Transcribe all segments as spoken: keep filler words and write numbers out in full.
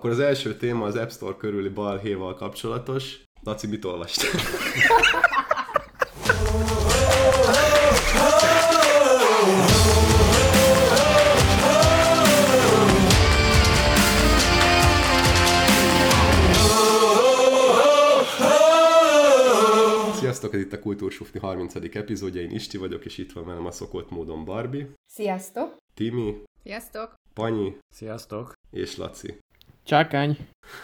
Akkor az első téma az App Store körüli balhéval kapcsolatos. Laci, mit olvastál? Sziasztok, ez itt a Kultúrsufni harmincadik epizódja, én Isti vagyok, és itt van velem a szokott módon Barbie. Sziasztok! Timi. Sziasztok! Panyi. Sziasztok! És Laci. Csákány.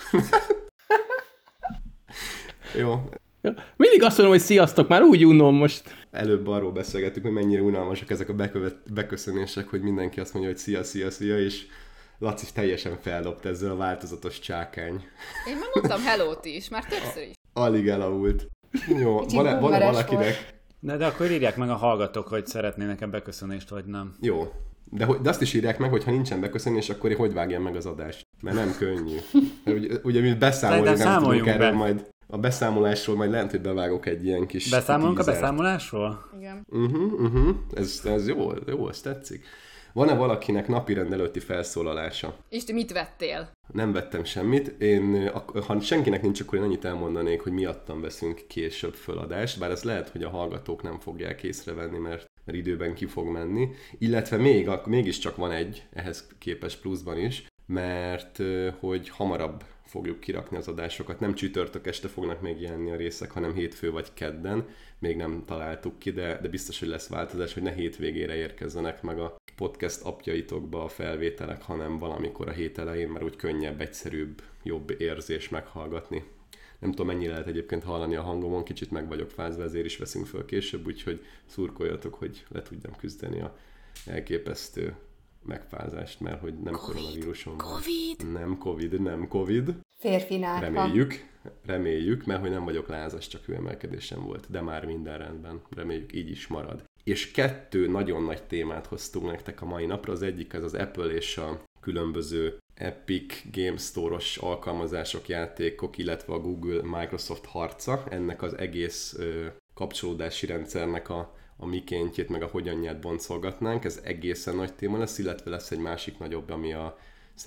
Jó. Mindig azt mondom, hogy sziasztok, már úgy unom most. Előbb arról beszélgettük, hogy mennyire unalmasak ezek a bekövet, beköszönések, hogy mindenki azt mondja, hogy szia, szia, szia, és Laci teljesen feldobt ezzel a változatos csákány. Én már mondtam hellót is, már többször is. Alig elavult. Jó, van-e, van-e valakinek... De, de akkor írják meg a hallgatók, hogy szeretnének-e beköszönést, vagy nem. Jó. De, de azt is írják meg, hogy ha nincsen beköszönés, akkor hogy vágjam meg az adást. Mert nem könnyű. Mert ugye, ugye mi beszámolni nem tudunk erről be. majd. A beszámolásról majd lehet, hogy bevágok egy ilyen kis... Beszámolunk tízert. a beszámolásról? Igen. Uh-huh, uh-huh. Ez, ez jó, jó, ez tetszik. Van-e valakinek napirend előtti felszólalása? Isti, mit vettél? Nem vettem semmit. Én, ha senkinek nincs, akkor én annyit elmondanék, hogy miattam veszünk később föladást, bár ez lehet, hogy a hallgatók nem fogják észrevenni, mert, mert időben ki fog menni. Illetve még, mégiscsak van egy, ehhez képes pluszban is, mert hogy hamarabb fogjuk kirakni az adásokat. Nem csütörtök este fognak még jelenni a részek, hanem hétfő vagy kedden. Még nem találtuk ki, de, de biztos, hogy lesz változás, hogy ne hétvégére érkezzenek meg a podcast appjaitokba a felvételek, hanem valamikor a hét elején, mert úgy könnyebb, egyszerűbb, jobb érzés meghallgatni. Nem tudom, mennyire lehet egyébként hallani a hangomon, kicsit meg vagyok fázva, ezért is veszünk föl később, úgyhogy szurkoljatok, hogy le tudjam küzdeni a elképesztő megfázást, mert hogy nem COVID, koronavíruson van. Covid. Nem Covid, nem Covid. Férfi nárka. Reméljük, reméljük, mert hogy nem vagyok lázas, csak hőemelkedésem volt, de már minden rendben. Reméljük, így is marad. És kettő nagyon nagy témát hoztunk nektek a mai napra. Az egyik az az Apple és a különböző Epic Game Store-os alkalmazások, játékok, illetve a Google-Microsoft harca. Ennek az egész ö, kapcsolódási rendszernek a, a mikéntjét, meg a hogyanját boncolgatnánk. Ez egészen nagy téma lesz, illetve lesz egy másik nagyobb, ami a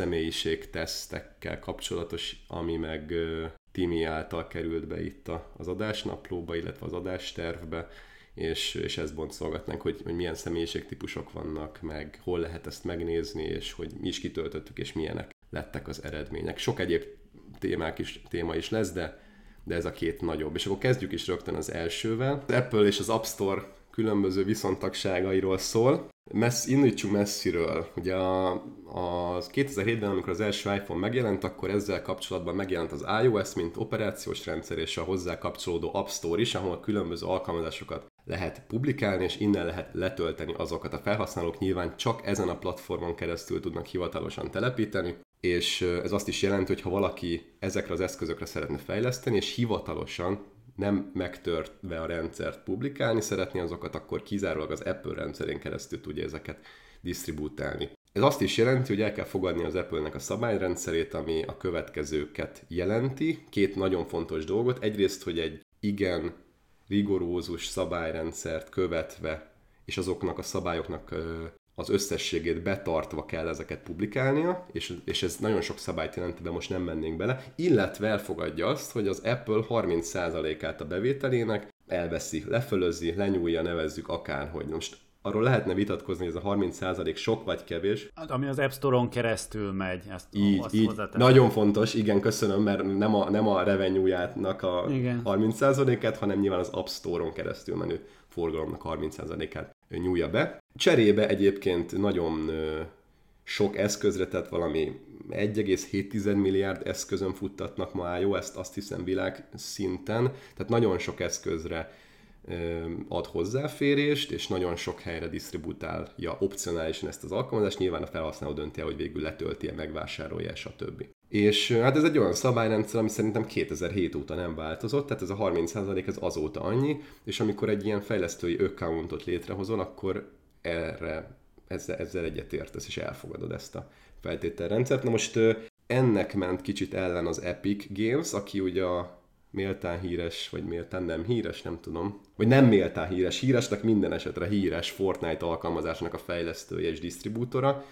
személyiségtesztekkel kapcsolatos, ami meg ö, Timi által került be itt a, az adásnaplóba, illetve az adástervbe, és, és ezt boncolgatnánk, hogy, hogy milyen személyiségtípusok vannak, meg hol lehet ezt megnézni, és hogy mi is kitöltöttük, és milyenek lettek az eredmények. Sok egyéb témák is, téma is lesz, de, de ez a két nagyobb. És akkor kezdjük is rögtön az elsővel. Az Apple és az App Store különböző viszontagságairól szól. Messz, indítsunk messziről. Ugye a, a kétezer-hétben, amikor az első iPhone megjelent, akkor ezzel kapcsolatban megjelent az iOS, mint operációs rendszer, és a hozzá kapcsolódó App Store is, ahol különböző alkalmazásokat lehet publikálni, és innen lehet letölteni azokat. A felhasználók nyilván csak ezen a platformon keresztül tudnak hivatalosan telepíteni, és ez azt is jelenti, hogy ha valaki ezekre az eszközökre szeretne fejleszteni, és hivatalosan nem megtörtve a rendszert publikálni szeretné azokat, akkor kizárólag az Apple rendszerén keresztül tudja ezeket disztribútálni. Ez azt is jelenti, hogy el kell fogadni az Apple-nek a szabályrendszerét, ami a következőket jelenti. Két nagyon fontos dolgot. Egyrészt, hogy egy igen rigorózus szabályrendszert követve, és azoknak a szabályoknak az összességét betartva kell ezeket publikálnia, és, és ez nagyon sok szabályt jelenti, de most nem mennénk bele, illetve elfogadja azt, hogy az Apple harminc százalékát a bevételének elveszi, lefölözi, lenyúlja, nevezzük akárhogy. Most arról lehetne vitatkozni, hogy ez a harminc százalék sok vagy kevés. Ami az App Store-on keresztül megy. Ezt, így, azt így. Nagyon fontos, igen, köszönöm, mert nem a, nem a revenue-jának a igen. harminc százalékát, hanem nyilván az App Store-on keresztül menő forgalomnak harminc százalékát nyúlja be. Cserébe egyébként nagyon ö, sok eszközre, tehát valami egy egész hét milliárd eszközön futtatnak ma iOS-t, azt hiszem világszinten, tehát nagyon sok eszközre ö, ad hozzáférést, és nagyon sok helyre disztributálja opcionálisan ezt az alkalmazást, nyilván a felhasználó dönti el, hogy végül letölti-e, megvásárolja, stb. És hát ez egy olyan szabályrendszer, ami szerintem kétezer-hét óta nem változott, tehát ez a harminc százalék ez azóta annyi, és amikor egy ilyen fejlesztői accountot létrehozol, akkor erre, ezzel, ezzel egyetértesz, és elfogadod ezt a feltételrendszert. Na most ennek ment kicsit ellen az Epic Games, aki ugye a méltán híres, vagy méltán nem híres, nem tudom, vagy nem méltán híres, híresnek minden esetre híres Fortnite alkalmazásnak a fejlesztője és disztribútora,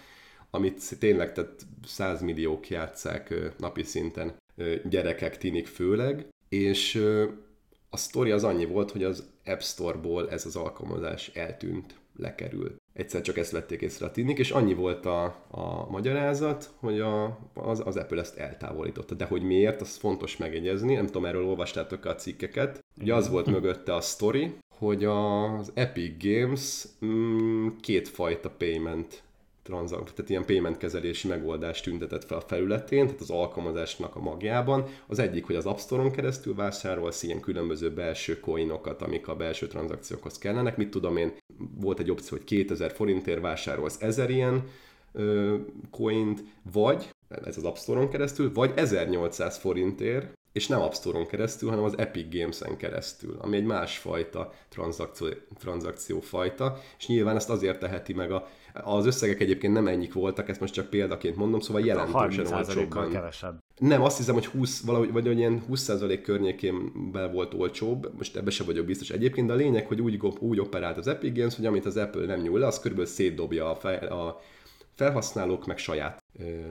amit tényleg tehát százmilliók játsszák napi szinten, gyerekek, tinik főleg, és a sztori az annyi volt, hogy az App Store-ból ez az alkalmazás eltűnt, lekerült. Egyszer csak ezt vették észre a tinik, és annyi volt a, a magyarázat, hogy a, az, az Apple ezt eltávolította. De hogy miért, az fontos megjegyezni, nem tudom, erről olvastátok a cikkeket. Ugye az volt mögötte a sztori, hogy az Epic Games mm, kétfajta payment transzak, tehát ilyen payment kezelési megoldást tüntetett fel a felületén, tehát az alkalmazásnak a magjában. Az egyik, hogy az App Store-on keresztül vásárolsz ilyen különböző belső coinokat, amik a belső tranzakciókhoz kellenek. Mit tudom én, volt egy opció, hogy kétezer forintért vásárolsz ezer ilyen ö, coint, vagy, ez az App Store-on keresztül, vagy ezernyolcszáz forintért, és nem App Store-on keresztül, hanem az Epic Games-en keresztül, ami egy másfajta tranzakció, tranzakciófajta, és nyilván ezt azért teheti meg a... Az összegek egyébként nem ennyik voltak, ezt most csak példaként mondom, szóval jelentősen olcsóbban. Kevesebb. Nem, azt hiszem, hogy húsz, valahogy, vagy ilyen húsz százalék környékén volt olcsóbb, most ebbe se vagyok biztos egyébként, de a lényeg, hogy úgy, úgy operált az Epic Games, hogy amit az Apple nem nyúl le, az körülbelül szétdobja a, fej, a felhasználók meg saját,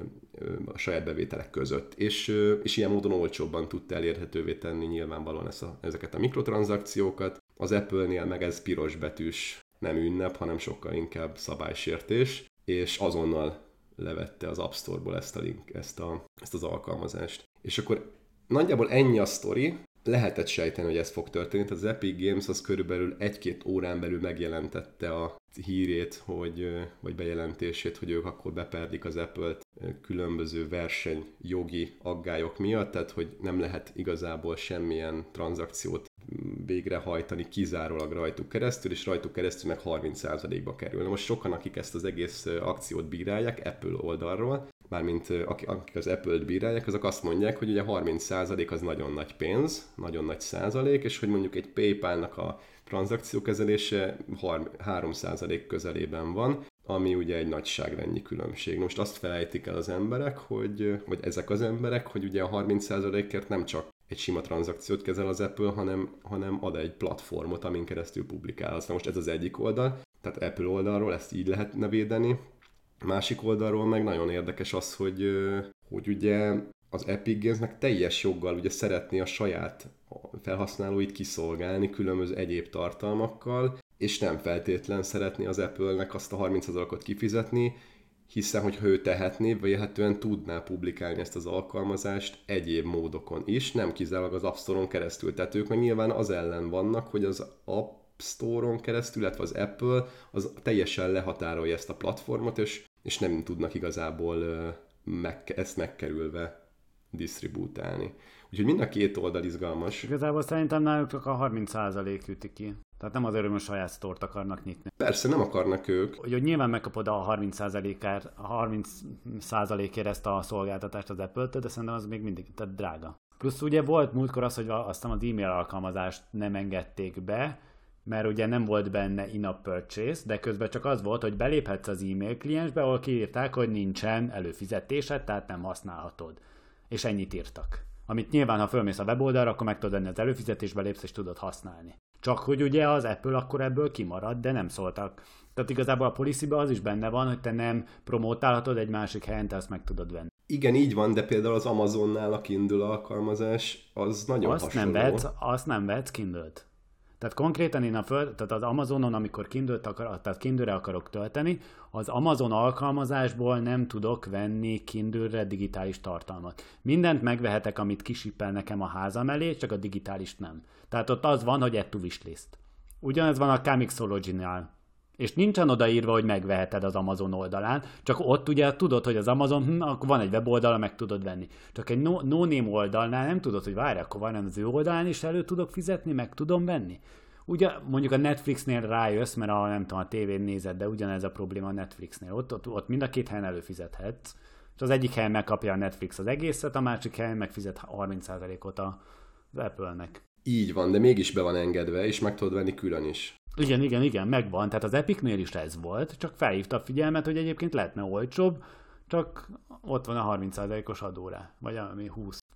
a saját bevételek között. És, és ilyen módon olcsóbban tudta elérhetővé tenni nyilvánvalóan ezt a, ezeket a mikrotranszakciókat. Az Apple-nél meg ez piros betűs, nem ünnep, hanem sokkal inkább szabálysértés, és azonnal levette az App Store-ból ezt, a link, ezt, a, ezt az alkalmazást. És akkor nagyjából ennyi a sztori, lehetett sejteni, hogy ez fog történni. Tehát az Epic Games az körülbelül egy-két órán belül megjelentette a hírét, hogy, vagy bejelentését, hogy ők akkor beperdik az Apple-t különböző versenyjogi aggályok miatt, tehát hogy nem lehet igazából semmilyen tranzakciót végrehajtani kizárólag rajtuk keresztül, és rajtuk keresztül meg harminc százalékba kerül. Na most sokan, akik ezt az egész akciót bírálják Apple oldalról, mármint akik az Apple-t bírálják, azok azt mondják, hogy ugye harminc százalék az nagyon nagy pénz, nagyon nagy százalék, és hogy mondjuk egy PayPal-nak a tranzakciókezelése három százalék közelében van, ami ugye egy nagyságrendnyi különbség. Most azt felejtik el az emberek, hogy, vagy ezek az emberek, hogy ugye a harminc százalékért nem csak egy sima tranzakciót kezel az Apple, hanem, hanem ad egy platformot, amin keresztül publikál. Aztán most ez az egyik oldal, tehát Apple oldalról ezt így lehetne védeni. Másik oldalról meg nagyon érdekes az, hogy, hogy ugye az Epic Games-nek teljes joggal ugye szeretné a saját felhasználóit kiszolgálni különböző egyéb tartalmakkal, és nem feltétlen szeretné az Apple-nek azt a harminc százalékot kifizetni, hiszen, hogyha ő tehetné, vélhetően tudná publikálni ezt az alkalmazást egyéb módokon is, nem kizárólag az App Store-on keresztül. Tehát ők meg nyilván az ellen vannak, hogy az App Store-on keresztül, illetve az Apple az teljesen lehatárolja ezt a platformot, és, és nem tudnak igazából meg, ezt megkerülve disztribútálni. Úgyhogy mind a két oldal izgalmas. Igazából szerintem náluk csak a harminc százalék üti ki. Tehát nem azért, hogy saját sztort akarnak nyitni. Persze, nem akarnak ők. Hogy, hogy nyilván megkapod a harminc százalékért, a harminc százalékért ezt a szolgáltatást az Apple-től, de szerintem az még mindig tehát drága. Plusz ugye volt múltkor az, hogy aztán az e-mail alkalmazást nem engedték be, mert ugye nem volt benne in-app purchase, de közben csak az volt, hogy beléphetsz az e-mail kliensbe, ahol kiírták, hogy nincsen előfizetésed, tehát nem használhatod. És ennyit írtak. Amit nyilván, ha fölmész a weboldalra, akkor meg tudod venni az előfizetésbe, lépsz és tudod használni. Csak hogy ugye az Apple akkor ebből kimarad, de nem szóltak. Tehát igazából a policy-ben az is benne van, hogy te nem promótálhatod egy másik helyen, te azt meg tudod venni. Igen, így van, de például az Amazonnál a Kindle alkalmazás az nagyon azt hasonló. Nem vetsz, azt nem vetsz Kindle-t. Tehát konkrétan én a föld, tehát az Amazonon, amikor Kindle-t akar, tehát Kindle-re akarok tölteni, az Amazon alkalmazásból nem tudok venni Kindle-re digitális tartalmat. Mindent megvehetek, amit kisippel nekem a házam elé, csak a digitális nem. Tehát ott az van, hogy add to wishlist. Ugyanez van a Comixology-nál. És nincsen odaírva, hogy megveheted az Amazon oldalán, csak ott ugye tudod, hogy az Amazon, hm, akkor van egy weboldala, meg tudod venni. Csak egy no- no-name oldalnál nem tudod, hogy várj, akkor van az ő oldalán is elő tudok fizetni, meg tudom venni. Ugye mondjuk a Netflixnél rájössz, mert a, nem tudom, a tévén nézed, de ugyanez a probléma a Netflixnél. Ott, ott, ott mind a két helyen előfizethetsz. És az egyik helyen megkapja a Netflix az egészet, a másik helyen megfizet harminc százalékot az Apple-nek. Így van, de mégis be van engedve, és meg tudod venni külön is. Igen, igen, igen, megvan. Tehát az Epicnél is ez volt, csak felhívta a figyelmet, hogy egyébként lehetne olcsóbb, csak ott van a harminc százalékos adó rá, vagy ami húsz.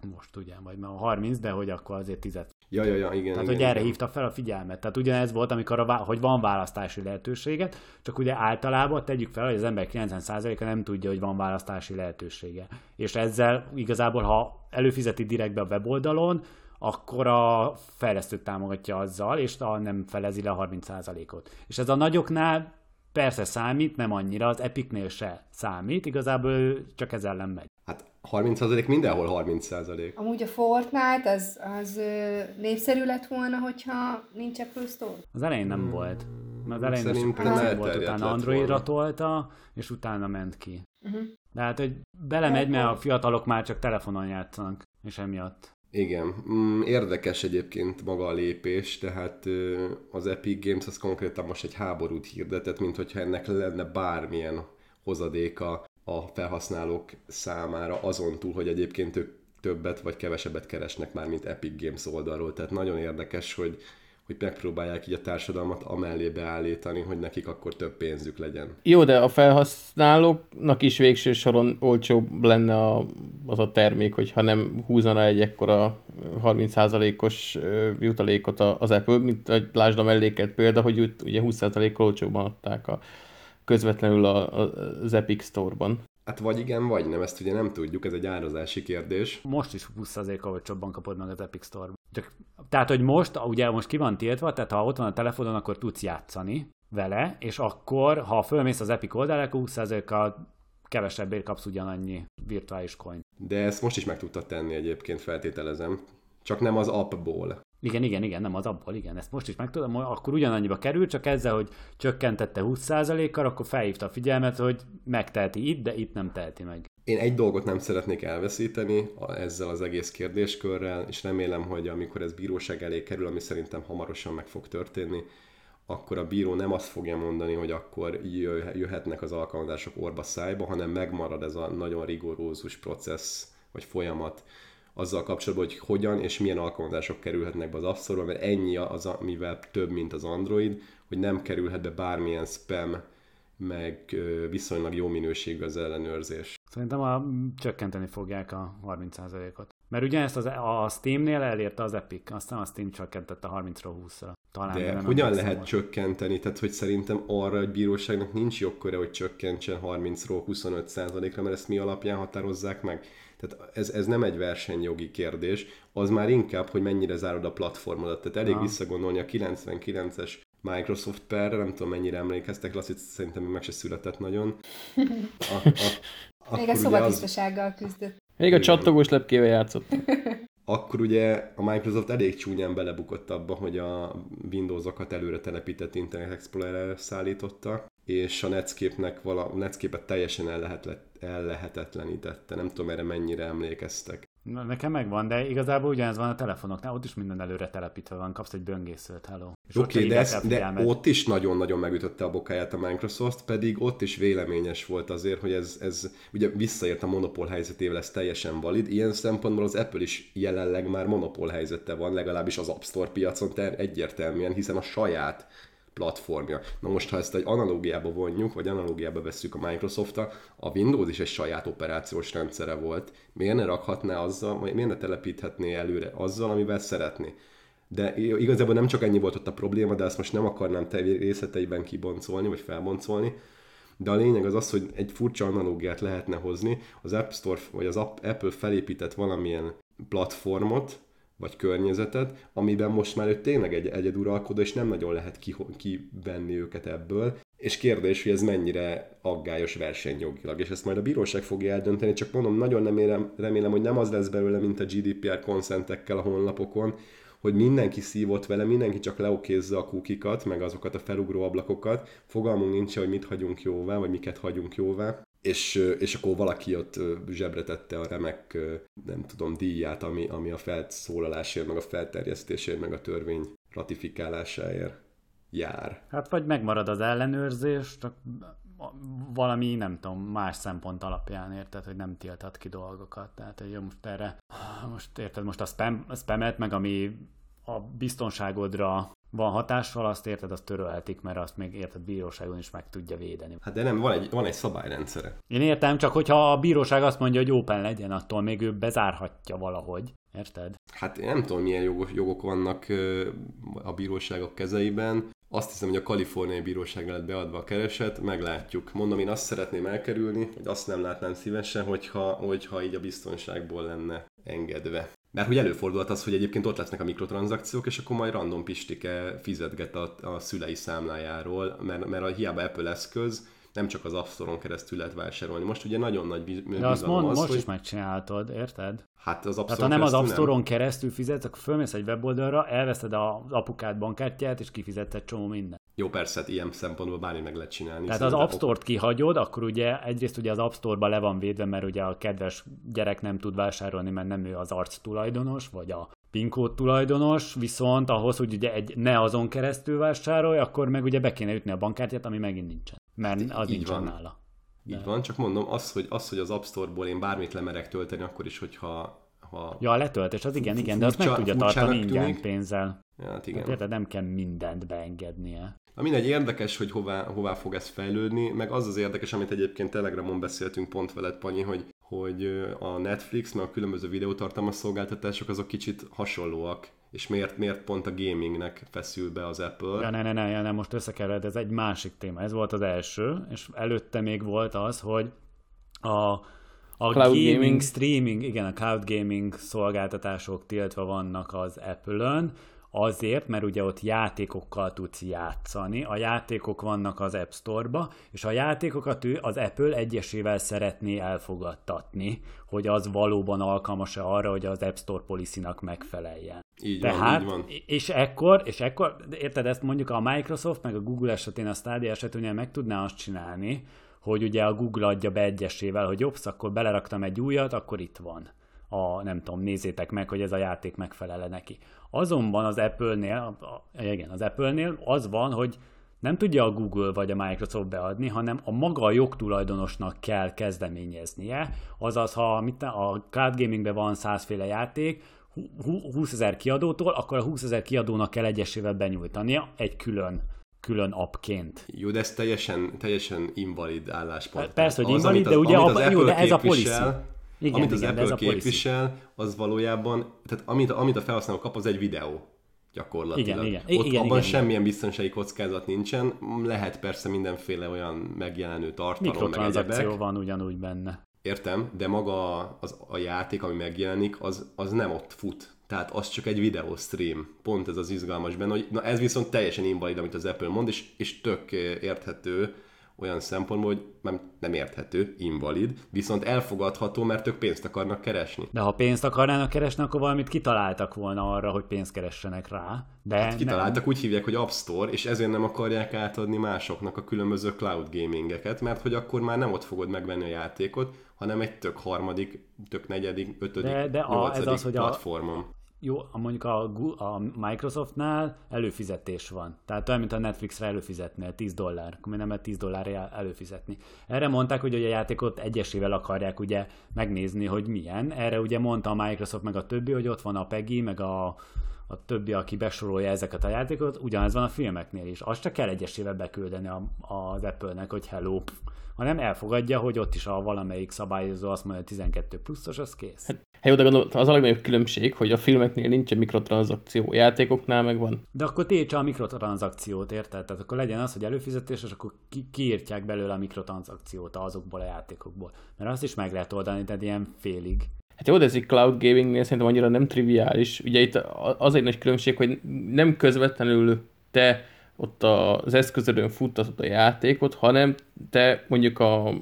most ugye, vagy már a harminc, de hogy akkor azért tíz. Ja, ja, ja, igen. Tehát, igen, hogy erre igen. hívta fel a figyelmet. Tehát ugyanez volt, amikor a, hogy van választási lehetőséget, csak ugye általában tegyük fel, hogy az ember kilencven százaléka nem tudja, hogy van választási lehetősége. És ezzel igazából, ha előfizeti direktbe a weboldalon, akkor a fejlesztőt támogatja azzal, és nem felezi le a harminc százalékot. És ez a nagyoknál persze számít, nem annyira, az Epicnél se számít, igazából csak ez ellen megy. Hát harminc százalék mindenhol harminc százalék. Amúgy a Fortnite az, az ö, népszerű lett volna, hogyha nincs Apple Store? Az elején nem hmm. volt. Az elején Szerintem az elterjedt volt, lett utána Androidra volna. tolta, és utána ment ki. Uh-huh. De hát, hogy belemegy, mert a fiatalok már csak telefonon játszanak, és emiatt. Igen, mm, érdekes egyébként maga a lépés, tehát ö, az Epic Games az konkrétan most egy háborút hirdetett, mint hogyha ennek lenne bármilyen hozadéka a felhasználók számára, azon túl, hogy egyébként ők többet vagy kevesebbet keresnek már, mint Epic Games oldalról. Tehát nagyon érdekes, hogy, hogy megpróbálják így a társadalmat amellé beállítani, hogy nekik akkor több pénzük legyen. Jó, de a felhasználóknak is végső soron olcsóbb lenne a, az a termék, hogyha nem húzana egy ekkora harminc százalékos jutalékot az Apple, mint hogy lásd a melléket példa, hogy ugye húsz százalékkal olcsóbban adták a, közvetlenül a, a, az Epic Store-ban. Hát vagy igen, vagy nem, ezt ugye nem tudjuk, ez egy árazási kérdés. Most is húsz százalékkal olcsóbban kapod meg az Epic Store-ban. Csak, tehát, hogy most, ugye most ki van tiltva, tehát ha ott van a telefonon, akkor tudsz játszani vele, és akkor, ha fölmész az Epic oldalra, akkor húsz százalékkal kevesebbért kapsz ugyanannyi virtuális coin. De ezt most is meg tudtad tenni egyébként, feltételezem. Csak nem az appból. Igen, igen, igen, nem az abból, igen. Ezt most is megtudom, akkor ugyanannyiba kerül, csak ezzel, hogy csökkentette húsz százalékkal, akkor felhívta a figyelmet, hogy megteheti itt, de itt nem teheti meg. Én egy dolgot nem szeretnék elveszíteni ezzel az egész kérdéskörrel, és remélem, hogy amikor ez bíróság elé kerül, ami szerintem hamarosan meg fog történni, akkor a bíró nem azt fogja mondani, hogy akkor jöhetnek az alkalmazások orba szájba, hanem megmarad ez a nagyon rigorózus processz, vagy folyamat, azzal kapcsolatban, hogy hogyan és milyen alkalmazások kerülhetnek be az App Store-ba, mert ennyi az, amivel több, mint az Android, hogy nem kerülhet be bármilyen spam, meg viszonylag jó minőségű az ellenőrzés. Szerintem a, csökkenteni fogják a harminc százalékot. Mert ugyanezt az, a Steamnél elérte az Epic, aztán a Steam csökkentette harmincról húszra. Talán de nem hogyan nem lehet volt. csökkenteni? Tehát, hogy szerintem arra egy bíróságnak nincs jogköre, hogy csökkentsen harmincról huszonöt százalékra, mert ezt mi alapján határozzák meg? Tehát ez, ez nem egy versenyjogi kérdés, az már inkább, hogy mennyire zárod a platformodat. Tehát elég ha. visszagondolni a kilencvenkilences Microsoft perre, nem tudom mennyire emlékeztek, Laci szerintem még meg se született nagyon. A, a, Még a szobatisztasággal küzdött. Még a csattogós lepkével játszott. Akkor ugye a Microsoft elég csúnyán belebukott abba, hogy a Windows-okat előre telepített Internet Explorer-re szállította, és a Netscape-nek vala, a Netscape-et teljesen ellehetetlenítette. Nem tudom, erre mennyire emlékeztek. Na, nekem megvan, de igazából ugyanez van a telefonoknál, ott is minden előre telepítve van, kapsz egy böngészőt, hello. Oké, okay, de, ez, de ott is nagyon-nagyon megütötte a bokáját a Microsoft, pedig ott is véleményes volt azért, hogy ez, ez ugye visszaért a monopól helyzetével, ez teljesen valid. Ilyen szempontból az Apple is jelenleg már monopól helyzete van, legalábbis az App Store piacon egyértelműen, hiszen a saját platformja. Na most, ha ezt egy analógiába vonjuk, vagy analógiába vesszük a Microsoft-tal, a Windows is egy saját operációs rendszere volt. Miért ne rakhatná azzal, vagy miért ne telepíthetné előre azzal, amivel szeretné? De igazából nem csak ennyi volt ott a probléma, de ezt most nem akarnám te részleteiben kiboncolni, vagy felboncolni. De a lényeg az az, hogy egy furcsa analógiát lehetne hozni. Az App Store, vagy az Apple felépített valamilyen platformot, vagy környezetet, amiben most már ő tényleg egy egyeduralkodó, és nem nagyon lehet kivenni őket ebből. És kérdés, hogy ez mennyire aggályos versenyjogilag, és ezt majd a bíróság fogja eldönteni, csak mondom, nagyon nem érem, remélem, hogy nem az lesz belőle, mint a G D P R conszentekkel a honlapokon, hogy mindenki szívott vele, mindenki csak leokézza a kukikat, meg azokat a felugró ablakokat, fogalmunk nincs, hogy mit hagyunk jóvá, vagy miket hagyunk jóvá, és, és akkor valaki ott zsebre tette a remek, nem tudom, díját, ami, ami a felszólalásért, meg a felterjesztésért, meg a törvény ratifikálásáért jár. Hát vagy megmarad az ellenőrzés, csak valami, nem tudom, más szempont alapján, érted, hogy nem tilthat ki dolgokat. Tehát, hogy most erre, most érted, most a, spam, a spamet, meg ami a biztonságodra van hatással, azt érted, azt törölhetik, mert azt még érted bíróságon is meg tudja védeni. Hát de nem, van egy, van egy szabályrendszere. Én értem, csak hogyha a bíróság azt mondja, hogy open legyen, attól még ő bezárhatja valahogy. Érted? Hát én nem tudom, milyen jogok, jogok vannak a bíróságok kezeiben. Azt hiszem, hogy a kaliforniai bíróságra lett beadva a kereset, meglátjuk. Mondom, én azt szeretném elkerülni, hogy azt nem látnám szívesen, hogyha, hogyha így a biztonságból lenne engedve. Mert hogy előfordulhat az, hogy egyébként ott lesznek a mikrotranszakciók, és akkor majd random Pistike fizetget a, a szülei számlájáról, mert, mert a hiába Apple eszköz, nem csak az App Store-on keresztül lehet vásárolni. Most ugye nagyon nagy bizalom de azt mond, az, most hogy... is megcsináltad, érted? Hát az App Tehát Store-on ha nem az App nem. Store-on keresztül fizetsz, akkor fölmész egy weboldalra, elveszed az apukád bankkártyát, és kifizetsz egy csomó mindent. Jó, persze, hát ilyen szempontból bármi meg lehet csinálni. Tehát az App Store-t kihagyod, akkor ugye egyrészt ugye az App Store-ba le van védve, mert ugye a kedves gyerek nem tud vásárolni, mert nem ő az arc tulajdonos, vagy a PIN kód tulajdonos, viszont ahhoz, hogy ugye egy ne azon keresztül vásárolj, akkor meg ugye be kéne ütni a bankkártyát, ami megint nincsen. Mert az így nincsen van. nála. De... Így van, csak mondom, az hogy, az, hogy az App Store-ból én bármit lemerek tölteni, akkor is, hogyha... Ha... Ja, a letöltés, az igen, igen, de azt meg tudja tartani ingyen pénzzel. Ja, hát igen. Hát érted, nem kell mindent beengednie. Na mindegy, érdekes, hogy hová, hová fog ez fejlődni, meg az az érdekes, amit egyébként Telegramon beszéltünk pont veled, Panyi, hogy, hogy a Netflix, meg a különböző videótartalmas szolgáltatások azok kicsit hasonlóak, és miért, miért pont a gamingnek feszül be az Apple. Ja, ne, ne, ne, ne, ne, most összekevered, ez egy másik téma. Ez volt az első, és előtte még volt az, hogy a A cloud gaming, gaming streaming, igen, a cloud gaming szolgáltatások tiltva vannak az Apple-ön, azért, mert ugye ott játékokkal tudsz játszani, a játékok vannak az App Store-ba, és a játékokat ő az Apple egyesével szeretné elfogadtatni, hogy az valóban alkalmas-e arra, hogy az App Store policy-nak megfeleljen. Így Tehát, van, így van. És ekkor, és ekkor, érted, ezt mondjuk a Microsoft, meg a Google esetén, a Stadia esetén meg tudná azt csinálni, hogy ugye a Google adja be egyesével, hogy jobbsz, akkor beleraktam egy újat, akkor itt van. A, nem tudom, nézzétek meg, hogy ez a játék megfelele neki. Azonban az Apple-nél, a, igen, az Apple-nél az van, hogy nem tudja a Google vagy a Microsoft beadni, hanem a maga a jogtulajdonosnak kell kezdeményeznie. Azaz, ha mit, a cloud gamingben van százféle játék, húszezer kiadótól, akkor a húszezer kiadónak kell egyesével benyújtania egy külön külön appként. Jó, de ez teljesen, teljesen invalid álláspont. Persze, hogy az, invalid, az, de ugye az a, jó, de ez a policy. Igen, amit az igen, Apple képvisel, az valójában, tehát amit, amit a felhasználó kap, az egy videó gyakorlatilag. Igen, igen. Ott igen, abban igen, semmilyen igen. biztonsági kockázat nincsen, lehet persze mindenféle olyan megjelenő tartalom, mikrotranszakció van ugyanúgy benne. Értem, de maga az, a játék, ami megjelenik, az, az nem ott fut. Tehát az csak egy videóstream. Pont ez az izgalmas benne, hogy na ez viszont teljesen invalid, amit az Apple mond, és, és tök érthető olyan szempontból, hogy nem, nem érthető, invalid, viszont elfogadható, mert ők pénzt akarnak keresni. De ha pénzt akarnának keresni, akkor valamit kitaláltak volna arra, hogy pénzt keressenek rá. De hát kitaláltak, nem. úgy hívják, hogy App Store, és ezért nem akarják átadni másoknak a különböző cloud gamingeket, mert hogy akkor már nem ott fogod megvenni a játékot, hanem egy tök harmadik, tök negyedik, ötödik, de, de a, nyolcadik ez az, hogy platformon. A... Jó, mondjuk a, a Microsoftnál előfizetés van. Tehát olyan, mint a Netflixre előfizetnél, tíz dollár. Akkor nem lehet tíz dollárra előfizetni. Erre mondták, hogy a játékot egyesével akarják ugye megnézni, hogy milyen. Erre ugye mondta a Microsoft meg a többi, hogy ott van a Peggy, meg a, a többi, aki besorolja ezeket a játékokat. Ugyanez van a filmeknél is. Azt csak kell egyesével beküldeni a, az Apple-nek, hogy hello, hanem elfogadja, hogy ott is a valamelyik szabályozó azt mondja, hogy tizenkettő pluszos, az kész. Hát, jó, de gondolom, az a legnagyobb különbség, hogy a filmeknél nincsen mikrotranszakció, játékoknál meg van. De akkor tiltsa a mikrotranszakciót, érted? Tehát akkor legyen az, hogy előfizetés, és akkor ki- kiírtják belőle a mikrotranszakciót azokból a játékokból. Mert azt is meg lehet oldani, tehát ilyen félig. Hát jó, de ez egy cloud gamingnél szerintem annyira nem triviális. Ugye itt az egy nagy különbség, hogy nem közvetlenül te ott az eszközödön futtatod a játékot, hanem te mondjuk a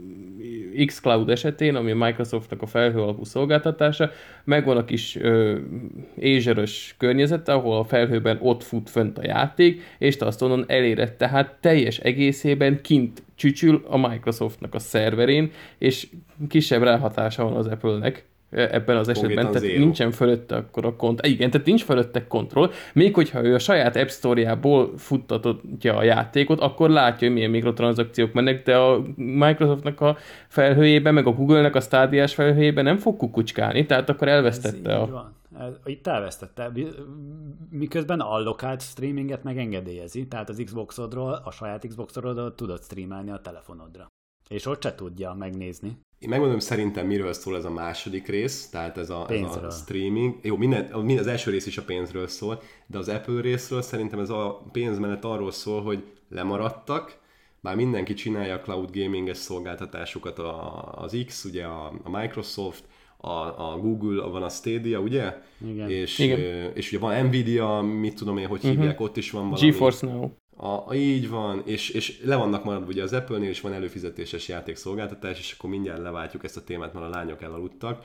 xCloud esetén, ami a Microsoftnak a felhő alapú szolgáltatása, megvan a kis ö, Azure-ös környezete, ahol a felhőben ott fut fönt a játék, és te azt onnan eléred, tehát teljes egészében kint csücsül a Microsoftnak a szerverén, és kisebb ráhatása van az Apple-nek ebben az esetben, tehát zero. Nincsen fölötte akkor a kontroll. Igen, tehát nincs fölötte kontroll. Még hogyha ő a saját App Store-jából futtatja a játékot, akkor látja, hogy milyen mikrotranszakciók mennek, de a Microsoftnak a felhőjében, meg a Google-nek a Stadia-s felhőjében nem fog kukucskálni, tehát akkor elvesztette ez a... Így van. Itt elvesztette. Miközben allokált streaminget megengedélyezi, tehát az Xboxodról, a saját Xboxodról tudod streamelni a telefonodra. És ott se tudja megnézni. Én megmondom, szerintem miről szól ez a második rész, tehát ez a, ez a streaming. Jó, minden, az első rész is a pénzről szól, de az Apple részről szerintem ez a pénz mellett arról szól, hogy lemaradtak, bár mindenki csinálja a cloud gaminges szolgáltatásokat, az X, ugye a, a Microsoft, a, a Google, van a Stadia, ugye? Igen. És, Igen. és ugye van Nvidia, mit tudom én, hogy uh-huh. hívják, ott is van valami. GeForce Now. A, így van, és, és le vannak maradva ugye az Apple-nél, és van előfizetéses játékszolgáltatás, és akkor mindjárt leváltjuk ezt a témát, mert a lányok elaludtak.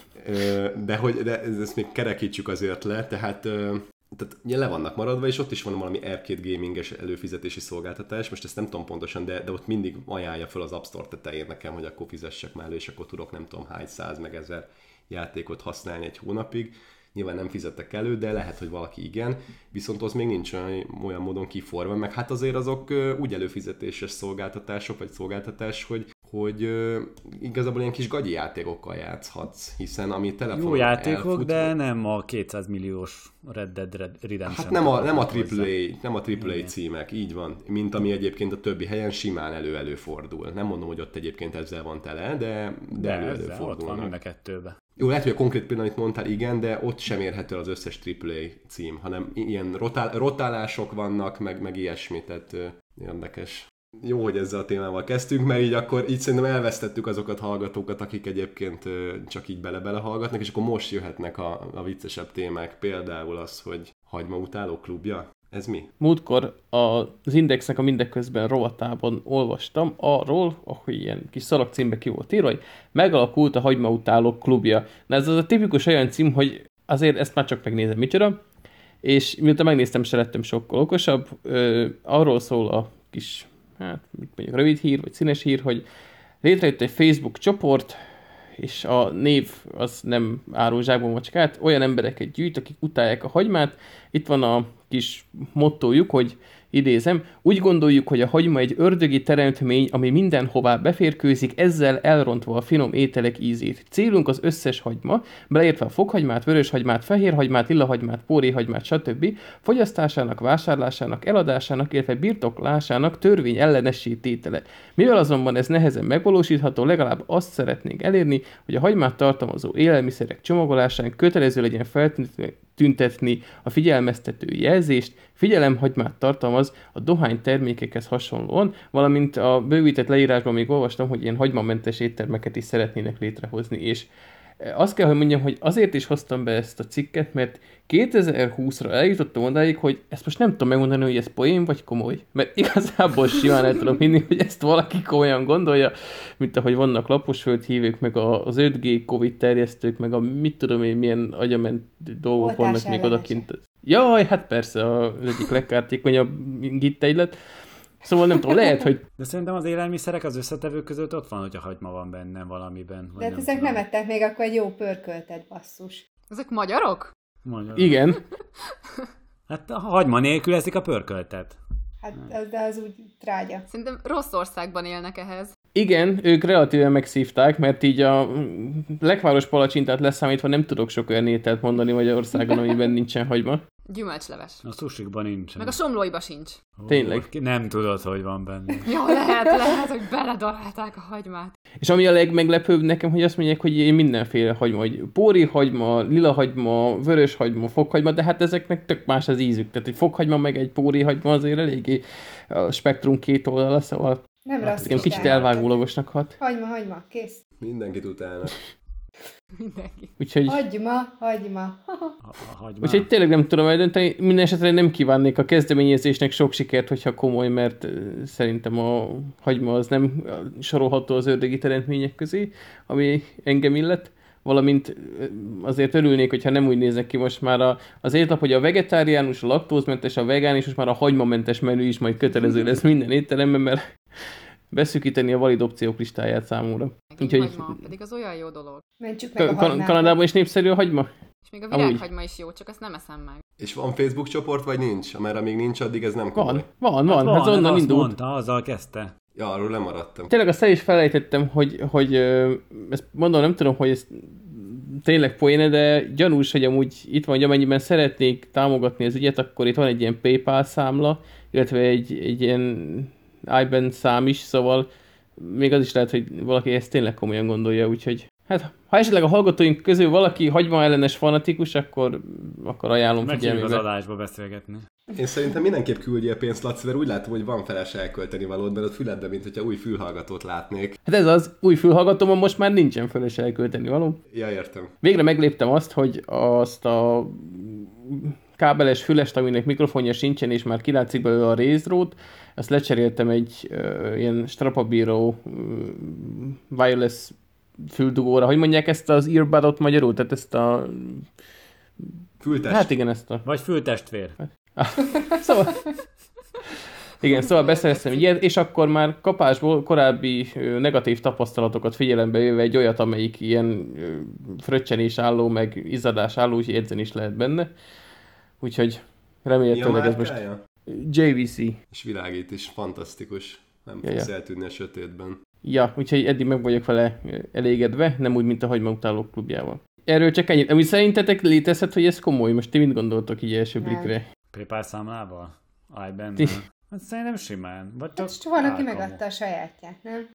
De, hogy, de ezt még kerekítsük azért le, tehát, tehát ugye le vannak maradva, és ott is van valami arcade gaminges előfizetési szolgáltatás, most ezt nem tudom pontosan, de, de ott mindig ajánlja fel az App Store tetején nekem, hogy akkor fizessek mellé, és akkor tudok nem tudom hány száz meg ezer játékot használni egy hónapig. Nyilván nem fizettek elő, de lehet, hogy valaki igen, viszont az még nincs olyan, olyan módon kiforva, meg hát azért azok úgy előfizetéses szolgáltatások, vagy szolgáltatás, hogy, hogy uh, igazából ilyen kis gagyi játékokkal játszhatsz, hiszen ami telefonon jó játékok, elfut, de nem a kétszáz milliós Red Dead Redemption. Hát nem a, nem a á á á, nem a á á á címek, így van, mint ami egyébként a többi helyen simán elő-előfordul. Nem mondom, hogy ott egyébként ezzel van tele, de, de, de elő-előfordulnak. Ott van mind a kettőbe. Jó, lehet, hogy a konkrét pillanat, amit mondtál, igen, de ott sem érhető el az összes á á á cím, hanem ilyen rotál, rotálások vannak, meg, meg ilyesmi, tehát ö, érdekes. Jó, hogy ezzel a témával kezdtünk, mert így akkor így szerintem elvesztettük azokat hallgatókat, akik egyébként ö, csak így bele-bele hallgatnak, és akkor most jöhetnek a, a viccesebb témák, például az, hogy hagymautáló klubja. Ez mi? Múltkor az Indexnek a Mindeközben rovatában olvastam arról, ahogy ilyen kis szalagcímbe ki volt írva, hogy megalakult a hagymautálók klubja. Na ez az a tipikus olyan cím, hogy azért ezt már csak megnézem micsoda, és miután megnéztem, se lettem sokkal okosabb. Ö, arról szól a kis, hát mondjuk rövid hír, vagy színes hír, hogy létrejött egy Facebook csoport, és a név az nem árul zsákban macskát, olyan embereket gyűjt, akik utálják a hagymát. Itt van a kis mottójuk, hogy idézem, úgy gondoljuk, hogy a hagyma egy ördögi teremtmény, ami mindenhová beférkőzik, ezzel elrontva a finom ételek ízét. Célunk az összes hagyma, beleértve a fokhagymát, vöröshagymát, fehérhagymát, lilahagymát, póréhagymát, stb. Fogyasztásának, vásárlásának, eladásának, illetve birtoklásának törvény ellenessé tétele. Mivel azonban ez nehezen megvalósítható, legalább azt szeretnénk elérni, hogy a hagymát tartalmazó élelmiszerek csomagolásán kötelező legyen feltüntetni a figyelmeztető jelzést, figyelem, hagymát tartalmaz a dohány termékekhez hasonlóan, valamint a bővített leírásban még olvastam, hogy ilyen hagymamentes éttermeket is szeretnének létrehozni, és azt kell, hogy mondjam, hogy azért is hoztam be ezt a cikket, mert kétezer-húszra eljutottam odáig, hogy ezt most nem tudom megmondani, hogy ez poén vagy komoly, mert igazából simán el tudom hinni, hogy ezt valaki komolyan gondolja, mint ahogy vannak laposföldhívők, meg az öt G Covid terjesztők, meg a mit tudom én, milyen agyament dolgok vannak még odakint. Jaj, hát persze, az egyik legkártékonyabb gittegylet. Szóval nem tudom, lehet, hogy... De szerintem az élelmiszerek az összetevők között ott van, hogy a hagyma van benne valamiben. De hát ezek nem ettek még akkor egy jó pörköltet, basszus. Ezek magyarok? Magyarok. Igen. Hát a hagyma nélkül eszik a pörköltet. Hát az, de az úgy trágya. Szerintem rossz országban élnek ehhez. Igen, ők relatíven megszívták, mert így a lekváros palacsintát leszámítva nem tudok sok olyan ételt mondani Magyarországon, amiben nincsen hagyma. Gyümölcsleves. A sushikban nincsen. Meg a somlóiba sincs. Ó, Tényleg. Nem tudod, hogy van benne. Jó, lehet, lehet, hogy beledarálták a hagymát. És ami a legmeglepőbb nekem, hogy azt mondják, hogy mindenféle hagyma, hogy póri hagyma, lila hagyma, vörös hagyma, fokhagyma, de hát ezeknek tök más az ízük. Tehát egy fokhagyma meg egy póri hagyma azért eléggé a spektrum két oldala, szóval nem rossz. igen, kicsit elvágólagosnak hat. Hagyma, hagyma, kész. Mindenkit utána. Mindenki. Úgyhogy... Hagyma, hagyma. A, a hagyma. Úgyhogy tényleg nem tudom eldönteni, minden esetre nem kívánnék a kezdeményezésnek sok sikert, hogyha komoly, mert szerintem a hagyma az nem sorolható az ördögi teremtmények közé, ami engem illet, valamint azért örülnék, hogyha nem úgy néznek ki most már a, az étlap, hogy a vegetáriánus, a laktózmentes, a vegán, és most már a hagymamentes menü is majd kötelező lesz minden étteremben, mert beszűkíteni a valid opciók listáját számomra. Úgyhogy... hagyma, pedig az olyan jó dolog. Mentsük meg a kan- Kanadában is népszerű a hagyma? És még a virághagyma is jó, csak ezt nem eszem meg. És van Facebook csoport, vagy nincs? Amerre még nincs, addig ez nem komoly. Van, van, van. Hát, van, onnan azt indult. mondta, azzal kezdte. Ja, arról lemaradtam. Tényleg azt el is felejtettem, hogy, hogy ezt mondom, nem tudom, hogy ezt tényleg poéne, de gyanús, hogy amúgy itt van, hogy amennyiben szeretnék támogatni az ügyet, akkor itt van egy ilyen PayPal számla, illetve egy, egy ilyen I B A N szám is, szóval még az is lehet, hogy valaki ezt tényleg komolyan gondolja, úgyhogy hát ha esetleg a hallgatóink közül valaki hagyma ellenes fanatikus, akkor, akkor ajánlom figyelmébe. Meghívjuk az adásba beszélgetni. Én szerintem mindenképp küldjél pénzt, Laci, mert úgy látom, hogy van feles elkölteni valód, mert ott füledben, mint hogyha új fülhallgatót látnék. Hát ez az, új fülhallgatómon most már nincsen feles elkölteni való. Ja, értem. Végre megléptem azt, hogy azt a kábeles fülest, aminek mikrofonja sincsen, és már kilátszik belőle a részdrót, azt lecseréltem egy uh, ilyen strapabíró uh, wireless füldugóra. Hogy mondják ezt az earbudot magyarul? Tehát ezt a... Fültest. Hát igen, ezt a... Vagy fültestvér. Szóval... Igen, szóval beszereztem egy ilyet, és akkor már kapásból korábbi ö, negatív tapasztalatokat figyelembe véve egy olyat, amelyik ilyen ö, fröccsenés álló, meg izzadás álló, úgyhogy edzeni is lehet benne. Úgyhogy remélhetőleg ez most J V C. És világít is, fantasztikus. Nem ja, fogsz ja. eltűnni a sötétben. Ja, úgyhogy eddig meg vagyok vele elégedve, nem úgy, mint a hagymautálók klubjával. Erről csak ennyit. Ami szerintetek létezhet, hogy ez komoly? Most ti mit gondoltok így első blikre? PayPal számlával? I B A N? Hát szerintem simán. Vagy csak Hát van, aki általában. megadta a sajátját, nem?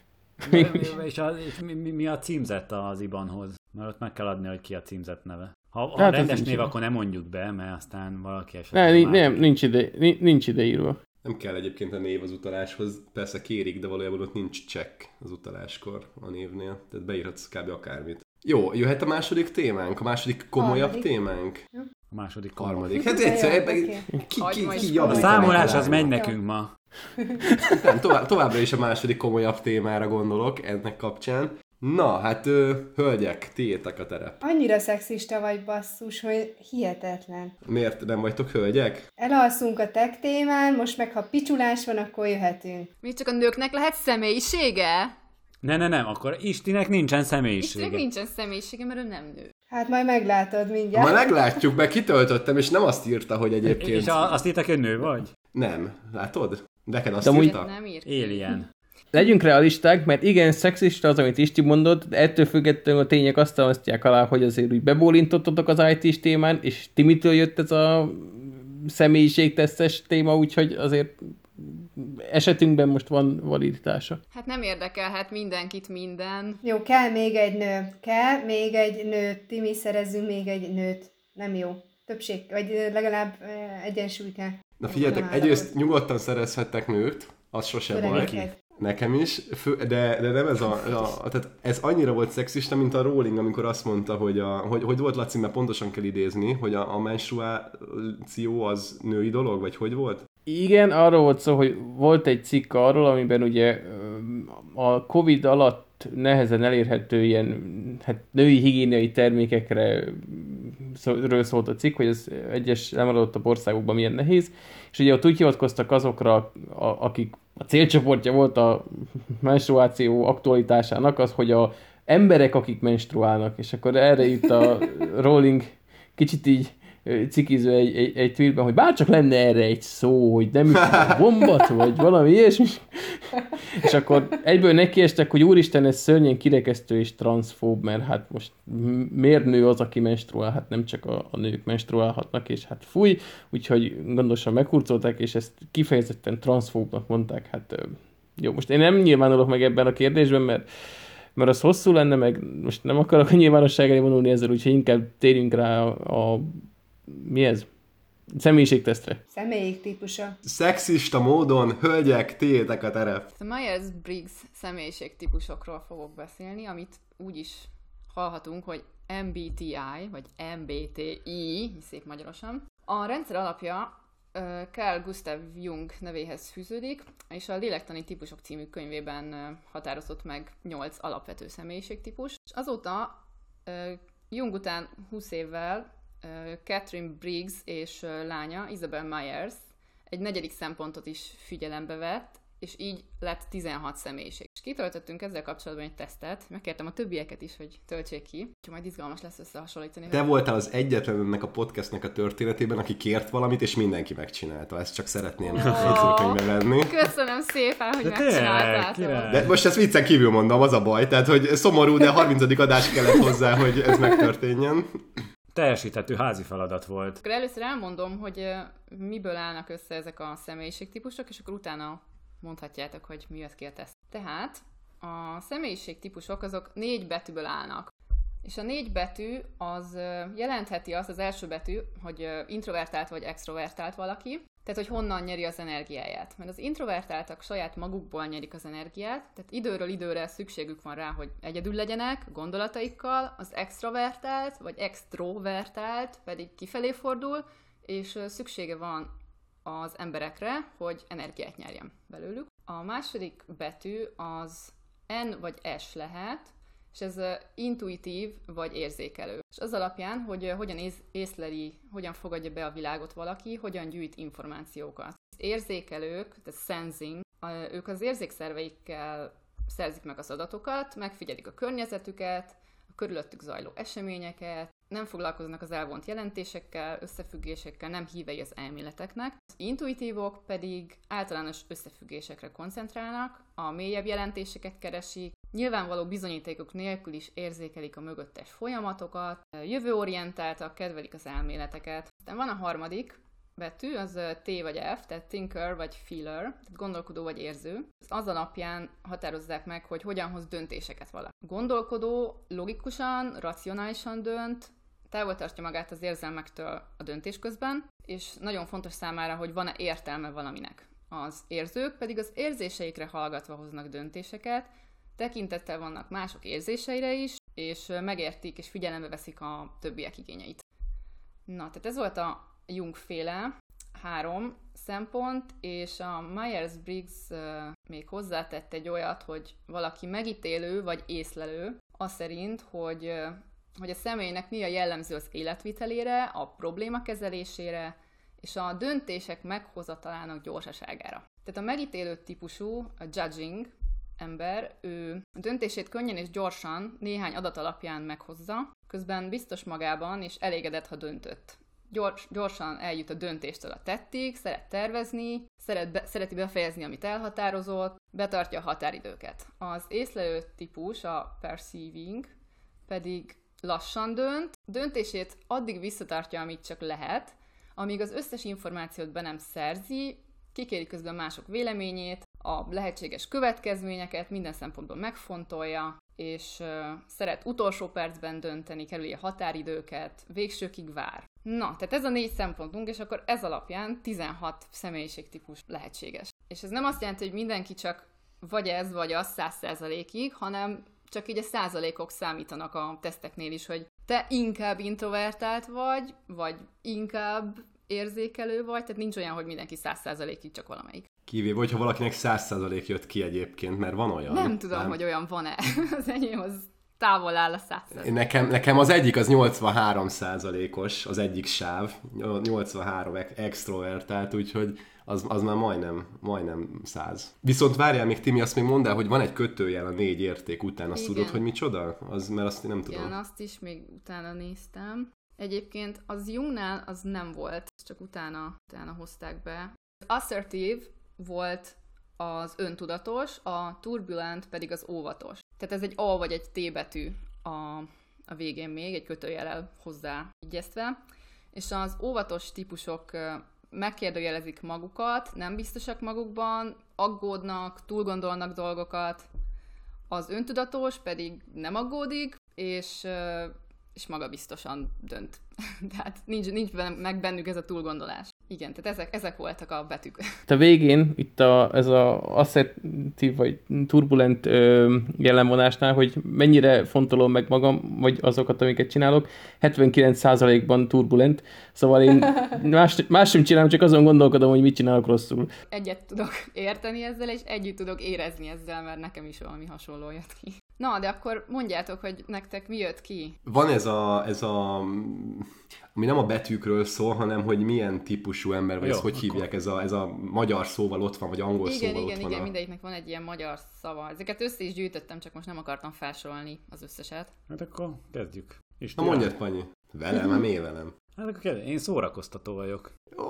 Mi, és, a, és mi, mi, mi a címzett az I B A N-hoz? Mert ott meg kell adni, hogy ki a címzett neve. Ha, ha Hát rendes nincs név, ide. akkor nem mondjuk be, mert aztán valaki Ne, esetleg... ni- nem, nincs ide, ni- nincs ide írva. Nem kell egyébként a név az utaláshoz. Persze kérik, de valójában ott nincs csekk az utaláskor a névnél. Tehát beírhatsz kb. Akármit. Jó, jöhet a második témánk? A második komolyabb Harmadik. témánk? A második Harmadik. harmadik. Hát egyszer, Jó, ebben oké. ki, ki, Hagyma ki, is ki A javít számolás a az megy világon? nekünk ma. Nem, tovább, továbbra is a második komolyabb témára gondolok ennek kapcsán. Na, hát ö, hölgyek, tiétek a terep. Annyira szexista vagy, basszus, hogy hihetetlen. Miért nem vagytok hölgyek? Elalszunk a tech témán, most meg ha picsulás van, akkor jöhetünk. Még csak a nőknek lehet személyisége? Ne, ne, nem, akkor Istinek nincsen Istennek személyisége. nincsen személyisége, mert ő nem nő. Hát majd meglátod mindjárt. Ma meglátjuk, mert kitöltöttem, és nem azt írta, hogy egyébként... És a, azt írtak, hogy nő vagy? Nem, látod? Neked azt De amúgy- írta? Nem ír ki. Alien. Legyünk realisták, mert igen, szexista az, amit Isti mondott, de ettől függetlenül a tények azt támasztják alá, hogy azért úgy bebólintottatok az I T-s témán, és Timitől jött ez a személyiségtesztes téma, úgyhogy azért esetünkben most van validitása. Hát nem érdekelhet mindenkit minden. Jó, kell még egy nő. Kell még egy nő. Timi, szerezzünk még egy nőt. Nem jó. Többség, vagy legalább eh, egyensúly kell. Na figyeljetek, Nem egyrészt nyugodtan szerezhettek nőt, az sose baj. Töredéket. Nekem is, fő, de, de nem ez a, a, tehát ez annyira volt szexista, mint a Rowling, amikor azt mondta, hogy, a, hogy, hogy volt, Laci, mert pontosan kell idézni, hogy a, a menstruáció az női dolog, vagy hogy volt? Igen, arról volt szó, hogy volt egy cikk arról, amiben ugye ö, a Covid alatt nehezen elérhető ilyen hát, női higiéniai termékekre ről szólt a cikk, hogy ez egyes lemaradott országokban milyen nehéz, és ugye ott úgy hivatkoztak azokra, a, akik a célcsoportja volt a menstruáció aktualitásának, az, hogy a emberek, akik menstruálnak, és akkor erre jut a Rowling kicsit így cikiző egy, egy, egy tweetben, hogy bárcsak lenne erre egy szó, hogy nem is a bombat, vagy valami ilyesmi. És akkor egyből nekiestek, hogy úristen, ez szörnyen kirekesztő és transzfób, mert hát most miért nő az, aki menstruál? Hát nem csak a, a nők menstruálhatnak, és hát fúj, úgyhogy gondosan meghurcolták, és ezt kifejezetten transzfóbnak mondták. Hát jó, most én nem nyilvánulok meg ebben a kérdésben, mert mert az hosszú lenne, meg most nem akarok a nyilvánosság elé vonulni ezzel, úgyhogy inkább térjünk rá a, a mi ez? Személyiségtesztre. Személyik típusa. Szexista módon, hölgyek, tiétek a terep. A Myers-Briggs személyiségtípusokról fogok beszélni, amit úgy is hallhatunk, hogy M B T I, vagy M B T I, szép magyarosan. A rendszer alapja Carl Gustav Jung nevéhez fűződik, és a Lélektani típusok című könyvében határozott meg nyolc alapvető személyiségtípus. És azóta Jung után húsz évvel Catherine Briggs és lánya, Isabel Myers egy negyedik szempontot is figyelembe vett, és így lett tizenhat személyiség. És kitöltöttünk ezzel kapcsolatban egy tesztet, megkértem a többieket is, hogy töltsék ki, úgyhogy majd izgalmas lesz összehasonlítani. Te voltál az egyetlen ennek a podcastnek a történetében, aki kért valamit, és mindenki megcsinálta. Ezt csak szeretném Oh. jegyzőkönyvbe venni. Köszönöm szépen, hogy De megcsináltátok. tényleg, De most ezt viccen kívül mondom, az a baj. Tehát, hogy szomorú, de harmincadik adás kellett hozzá, hogy ez megtörténjen. Teljesíthető házi feladat volt. Akkor először elmondom, hogy ö, miből állnak össze ezek a személyiségtípusok, és akkor utána mondhatjátok, hogy mi jött ki a teszt. Tehát a személyiségtípusok azok négy betűből állnak. És a négy betű az ö, jelentheti azt, az első betű, hogy ö, introvertált vagy extrovertált valaki, tehát hogy honnan nyeri az energiáját. Mert az introvertáltak saját magukból nyerik az energiát, tehát időről időre szükségük van rá, hogy egyedül legyenek gondolataikkal, az extrovertált vagy extrovertált pedig kifelé fordul, és szüksége van az emberekre, hogy energiát nyerjen belőlük. A második betű az N vagy S lehet, és ez uh, intuitív vagy érzékelő. És az alapján, hogy uh, hogyan ész, észleli, hogyan fogadja be a világot valaki, hogyan gyűjt információkat. Az érzékelők, tehát sensing, uh, ők az érzékszerveikkel szerzik meg az adatokat, megfigyelik a környezetüket, a körülöttük zajló eseményeket, nem foglalkoznak az elvont jelentésekkel, összefüggésekkel, nem hívei az elméleteknek. Az intuitívok pedig általános összefüggésekre koncentrálnak, a mélyebb jelentéseket keresik, nyilvánvaló bizonyítékok nélkül is érzékelik a mögöttes folyamatokat, jövőorientáltak, kedvelik az elméleteket. Aztán van a harmadik betű, az T vagy F, tehát thinker vagy feeler, tehát gondolkodó vagy érző. Az alapján határozzák meg, hogy hogyan hoz döntéseket valaki. Gondolkodó logikusan, racionálisan dönt, távol tartja magát az érzelmektől a döntés közben, és nagyon fontos számára, hogy van-e értelme valaminek. Az érzők pedig az érzéseikre hallgatva hoznak döntéseket, tekintettel vannak mások érzéseire is, és megértik és figyelembe veszik a többiek igényeit. Na, tehát ez volt a Jung-féle három szempont, és a Myers-Briggs uh, még hozzátett egy olyat, hogy valaki megítélő vagy észlelő, az szerint, hogy, uh, hogy a személynek mi a jellemző az életvitelére, a probléma kezelésére, és a döntések meghozatalának gyorsaságára. Tehát a megítélő típusú, a judging ember, ő a döntését könnyen és gyorsan néhány adat alapján meghozza, közben biztos magában és elégedett, ha döntött. Gyors, gyorsan eljut a döntéstől a tettig, szeret tervezni, szeret be, szereti befejezni, amit elhatározott, betartja a határidőket. Az észlelő típus, a perceiving, pedig lassan dönt, döntését addig visszatartja, amíg csak lehet, amíg az összes információt be nem szerzi, kikéri közben mások véleményét, a lehetséges következményeket minden szempontból megfontolja, és uh, szeret utolsó percben dönteni, kerüli a határidőket, végsőkig vár. Na, tehát ez a négy szempontunk, és akkor ez alapján tizenhat személyiségtípus lehetséges. És ez nem azt jelenti, hogy mindenki csak vagy ez, vagy az száz százalékig, hanem csak így a százalékok számítanak a teszteknél is, hogy te inkább introvertált vagy, vagy inkább érzékelő vagy, tehát nincs olyan, hogy mindenki száz százalékig csak valamelyik. Kivéve, hogyha valakinek száz százalék jött ki egyébként, mert van olyan. Nem tudom, nem. hogy olyan van-e. Az enyém az távol áll a száz százalék. Nekem, nekem az egyik az nyolcvanhárom százalékos, az egyik sáv, nyolcvanhárom extrovertált, úgyhogy az, az már majdnem, majdnem száz. Viszont várjál még, Timi, azt még mondd el, hogy van egy kötőjel a négy érték után, azt igen. Tudod, hogy micsoda? Az, mert azt nem tudom. Igen, azt is még utána néztem. Egyébként az Jungnál az nem volt, csak utána, utána hozták be. Az assertive volt az öntudatos, a turbulent pedig az óvatos. Tehát ez egy A vagy egy T betű a, a végén még, egy kötőjellel hozzá igyeztve. És az óvatos típusok megkérdőjelezik magukat, nem biztosak magukban, aggódnak, túlgondolnak dolgokat. Az öntudatos pedig nem aggódik, és, és magabiztosan dönt. Tehát nincs, nincs meg bennük ez a túlgondolás. Igen, tehát ezek, ezek voltak a betűk. A végén, itt a, ez az asszertív vagy turbulent ö, jellemvonásnál, hogy mennyire fontolom meg magam, vagy azokat, amiket csinálok, hetvenkilenc százalékban turbulent, szóval én más, más sem csinálom, csak azon gondolkodom, hogy mit csinálok rosszul. Egyet tudok érteni ezzel, és együtt tudok érezni ezzel, mert nekem is valami hasonló jött ki. Na, de akkor mondjátok, hogy nektek mi jött ki. Van ez a, ez a, ami nem a betűkről szól, hanem hogy milyen típusú ember, vagy Jó, ezt hogy akkor. hívják, ez a, ez a magyar szóval ott van, vagy angol Igen, szóval igen, ott van. igen, A... mindegyiknek van egy ilyen magyar szava. Ezeket össze is gyűjtöttem, csak most nem akartam felsorolni az összeset. Hát akkor kezdjük. Na Isten. mondjad, Panyi. Velem, nem én velem. Hát akkor kezdjük. Én szórakoztató vagyok.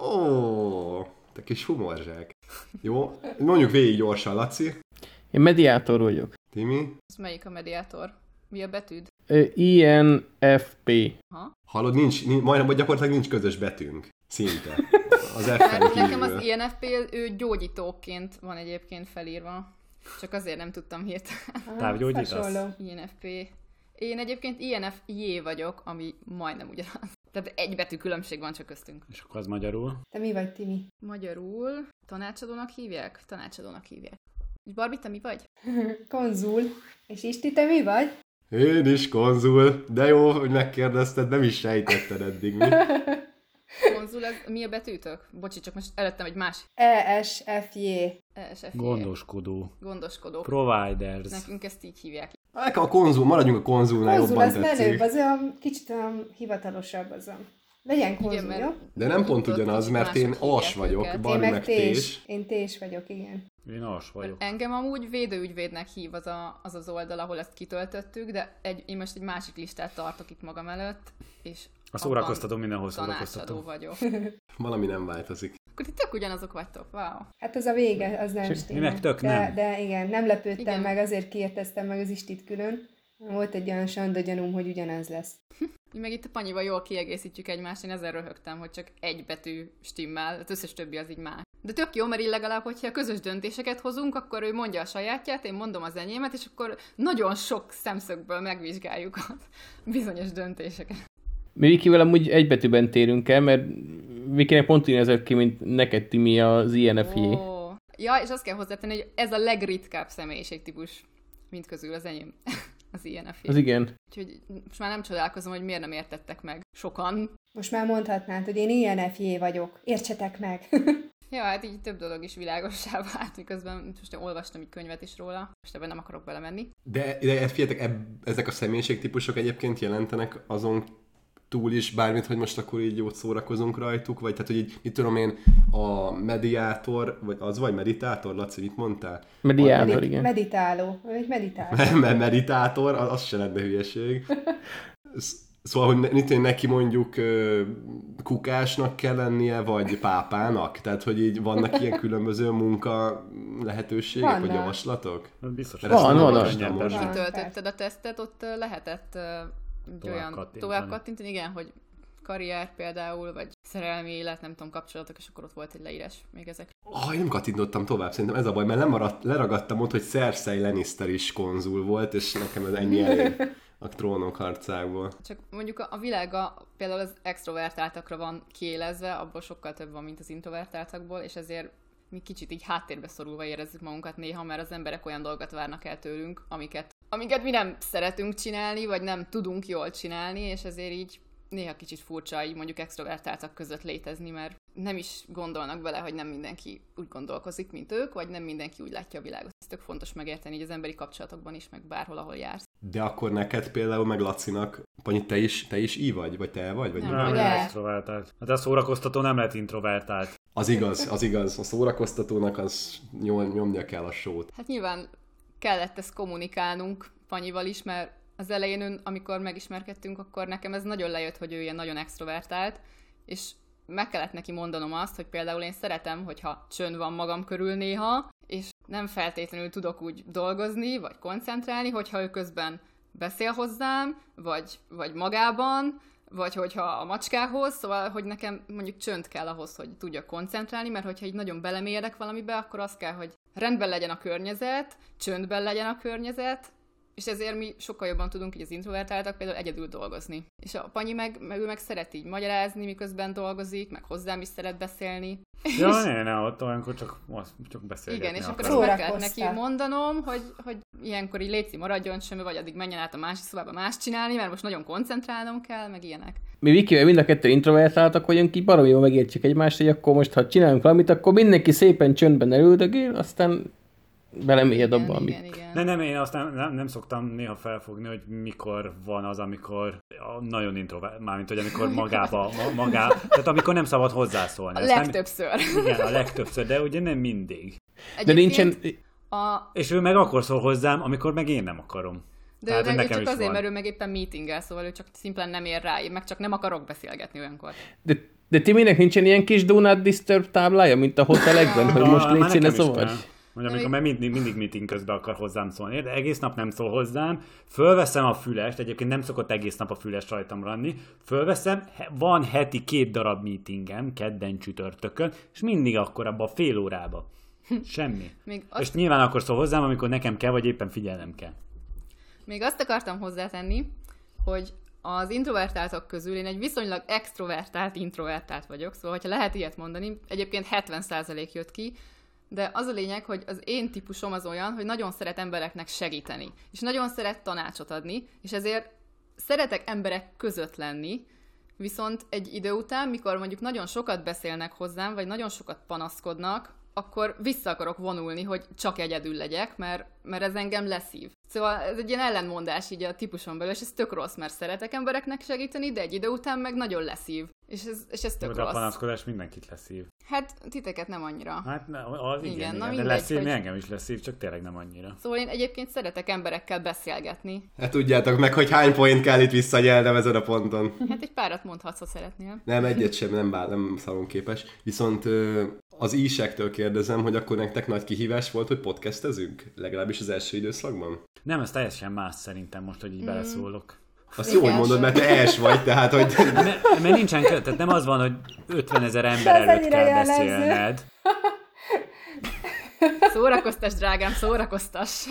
Ó, te kis humorzsák. Jó, mondjuk végig gyorsan, Laci. Én mediátor vagyok. Timi. Ez melyik a mediátor? Mi a betűd? Ö, I N F P. Ha? Hallod, nincs, nincs majdnem, vagy gyakorlatilag nincs közös betűnk. Szinte. Az F-en Mert nekem az kívül. I N F P, ő gyógyítóként van egyébként felírva. Csak azért nem tudtam hirtelen. Távgyógyítasz? Hasonló. I N F P. Én egyébként I N F J vagyok, ami majdnem ugyanaz. Tehát egy betű különbség van csak köztünk. És akkor az magyarul. Te mi vagy, Timi? Magyarul tanácsadónak hívják? Tanácsadónak hívják. És Barbie, te mi vagy? Konzul. És Isti, te mi vagy? Én is konzul. De jó, hogy megkérdezted, nem is sejtetted eddig, mi? Konzul, ez mi a betűtök? Bocsi, csak most előttem egy más. E S F J. E S F J. Gondoskodó. Gondoskodó. Providers. Nekünk ezt így hívják. Hát a konzul, maradjunk a konzulnál, Konzul, jobban az menőbb, tetszik. az olyan kicsit olyan hivatalosabb az a... Legyen konzul, Igen, mert- jó? De nem pont Tudod, ugyanaz, kicsit mert én mások as hívják vagyok, őket. Én Barbi meg meg tés. tés. Én tés vagyok, igen. Én as vagyok. Engem amúgy védőügyvédnek hív az, a, az az oldal, ahol ezt kitöltöttük, de egy, én most egy másik listát tartok itt magam előtt, és A szórakoztató mindenhol tanácsadó szórakoztató. vagyok. Valami nem változik. Akkor ti tök ugyanazok vagytok, wow. Hát az a vége, az nem Mi stimmel. meg tök de, nem. de igen, nem lepődtem Igen. meg, azért kérdeztem meg az Istit külön. Volt egy olyan sanda gyanúm, hogy ugyanaz lesz. Mi meg itt a Panyival jól kiegészítjük egymást, én ezzel röhögtem, hogy csak egy betű stimmel, az összes többi az így más. De tök jó, mert így legalább, hogyha közös döntéseket hozunk, akkor ő mondja a sajátját, én mondom az enyémet, és akkor nagyon sok szemszögből megvizsgáljuk a bizonyos döntéseket. Mi Vikivel amúgy egy betűben térünk el, mert Vikinek pont úgy nézett ki, mint neked, Timi, az I N F J. Ó. Ja, és azt kell hozzátenni, hogy ez a legritkább személyiségtípus, mint közül az enyém. Az I N F J. Az igen. Úgyhogy most már nem csodálkozom, hogy miért nem értettek meg sokan. Most már mondhatnád, hogy én I N F J vagyok. Értsetek meg! Ja, hát így több dolog is világossá vált, miközben most én olvastam egy könyvet is róla, most ebben nem akarok belemenni. De, de figyeljetek, ebb, ezek a személyiségtípusok egyébként jelentenek azon túl is bármit, hogy most akkor így jót szórakozunk rajtuk, vagy tehát, hogy így, mit tudom én, a mediátor, vagy az vagy meditátor, Laci, mit mondtál? Mediátor, Medi- igen. Meditáló. Vagy meditáló. Mert meditátor, az, az se lenne hülyeség. Sz- Szóval, hogy ne- ne- neki mondjuk ö, kukásnak kell lennie, vagy pápának? Tehát, hogy így vannak ilyen különböző munka lehetőségek, vagy Vannak. javaslatok? Az biztos. Mert ezt Van, nem van, olvastam van. most. Van. Kitöltötted a tesztet, ott ö, lehetett ö, egy Tovább olyan kattintani. tovább kattintani, igen, hogy karrier például, vagy szerelmi élet, nem tudom, kapcsolatok, és akkor ott volt egy leírás még ezek. Ah, én nem kattintottam tovább, szerintem ez a baj, mert lemaradt, leragadtam ott, hogy Cersei Lannister is konzul volt, és nekem ez ennyi elég a trónok harcából. Csak mondjuk a, a világa például az extrovertáltakra van kiélezve, abból sokkal több van, mint az introvertáltakból, és ezért mi kicsit így háttérbe szorulva érezzük magunkat néha, mert az emberek olyan dolgokat várnak el tőlünk, amiket, amiket mi nem szeretünk csinálni, vagy nem tudunk jól csinálni, és ezért így néha kicsit furcsa így mondjuk extrovertáltak között létezni, mert nem is gondolnak bele, hogy nem mindenki úgy gondolkozik, mint ők, vagy nem mindenki úgy látja a világot. Ez tök fontos megérteni így az emberi kapcsolatokban is, meg bárhol, ahol jársz. De akkor neked például, meg Lacinak, Panyi, te is, te is I vagy? Vagy te vagy? Vagy Nem. mi Nem, vagy? Ugye? extrovertált. Hát a szórakoztató nem lett introvertált. Az igaz, az igaz. A szórakoztatónak az nyom, nyomnia kell a sót. Hát nyilván kellett ezt kommunikálnunk Panyival is, mert az elején, ön, amikor megismerkedtünk, akkor nekem ez nagyon lejött, hogy ő ilyen nagyon extrovertált, és meg kellett neki mondanom azt, hogy például én szeretem, hogyha csönd van magam körül néha, és nem feltétlenül tudok úgy dolgozni, vagy koncentrálni, hogyha ő közben beszél hozzám, vagy, vagy magában, vagy hogyha a macskához, szóval, hogy nekem mondjuk csönd kell ahhoz, hogy tudjak koncentrálni, mert hogyha így nagyon belemélyedek valamibe, akkor az kell, hogy rendben legyen a környezet, csöndben legyen a környezet, és ezért mi sokkal jobban tudunk így az introvertáltak például egyedül dolgozni. És a Panyi meg, meg ő meg szeret így magyarázni, miközben dolgozik, meg hozzám is szeret beszélni. Ja, ne, ne, ott olyankor csak, csak beszélgetni Igen, és akkor akarok. ezt meg kellett neki Szórakoztál. mondanom, hogy, hogy ilyenkor így létszik maradjon semmi, vagy addig menjen át a másik szobába más csinálni, mert most nagyon koncentrálnom kell, meg ilyenek. Mi Vikivel mind a kettő introvertáltak vagyunk, így baromi jól megértjük egymást, hogy akkor most, ha csinálunk valamit, akkor mindenki szépen csöndben elüldögél, aztán belemélyed Igen, abba, amit... igen, igen. Ne, nem, én azt nem, nem, nem szoktam néha felfogni, hogy mikor van az, amikor nagyon introvert, mármint, hogy amikor magába, ma, magá, tehát amikor nem szabad hozzászólni. A Ezt legtöbbször. Nem, igen, a legtöbbször, de ugye nem mindig. De nincsen... A... És ő meg akkor szól hozzám, amikor meg én nem akarom. De Tehát, ő meg ő nekem csak is azért, van. mert ő meg éppen meetingel, szóval ő csak szimplán nem ér rá, én meg csak nem akarok beszélgetni olyankor. De, de Timinek nincsen ilyen kis Do Not Disturb táblája, mint a hotelekben, hogy Na, most már légy színe nekem is szóval? Hát kell. Mondja, amikor már mindig, mindig meeting közben akar hozzám szólni, de egész nap nem szól hozzám, fölveszem a fülest, egyébként nem szokott egész nap a füles rajtam ranni, fölveszem, van heti két darab meetingem, kedden, csütörtökön, és mindig akkor abban a fél órába. Semmi. Még És azt, nyilván akkor szól hozzám, amikor nekem kell, vagy éppen figyelnem kell. még azt akartam hozzátenni, hogy az introvertáltak közül én egy viszonylag extrovertált introvertált vagyok, szóval hogyha lehet ilyet mondani, egyébként hetven százalék jött ki, de az a lényeg, hogy az én típusom az olyan, hogy nagyon szeret embereknek segíteni, és nagyon szeret tanácsot adni, és ezért szeretek emberek között lenni, viszont egy idő után, mikor mondjuk nagyon sokat beszélnek hozzám, vagy nagyon sokat panaszkodnak, akkor vissza akarok vonulni, hogy csak egyedül legyek, mert, mert ez engem leszív. Szóval ez egy ilyen ellentmondás így a típuson belül, és ez tök rossz, mert szeretek embereknek segíteni, de egy idő után meg nagyon leszív. És ez, és ez tök De a rossz. panaszkodás mindenkit leszív. Hát titeket nem annyira. Hát ne, az igen, Igen, igen, na de mindegy, leszív, hogy- engem is leszív, csak tényleg nem annyira. Szóval én egyébként szeretek emberekkel beszélgetni. Hát tudjátok meg, hogy hány point kell itt visszanyelnem ezen a ponton. Hát egy párat mondhatsz, ha szeretnél. Nem, egyet sem, nem, bár, nem szalonképes. Viszont ö, az ísektől kérdezem, hogy akkor nektek nagy kihívás volt, hogy podcastezünk? Legalábbis az első időszakban? Nem, ez teljesen más szerintem most, hogy így Mm. beleszólok. Azt jó, hogy Igen. mondod, mert te els vagy, tehát hogy... Mert, mert nincsen kö, tehát nem az van, hogy ötvenezer ember Ez előtt annyira kell jellemző. beszélned. Szórakoztas, drágám, szórakoztas.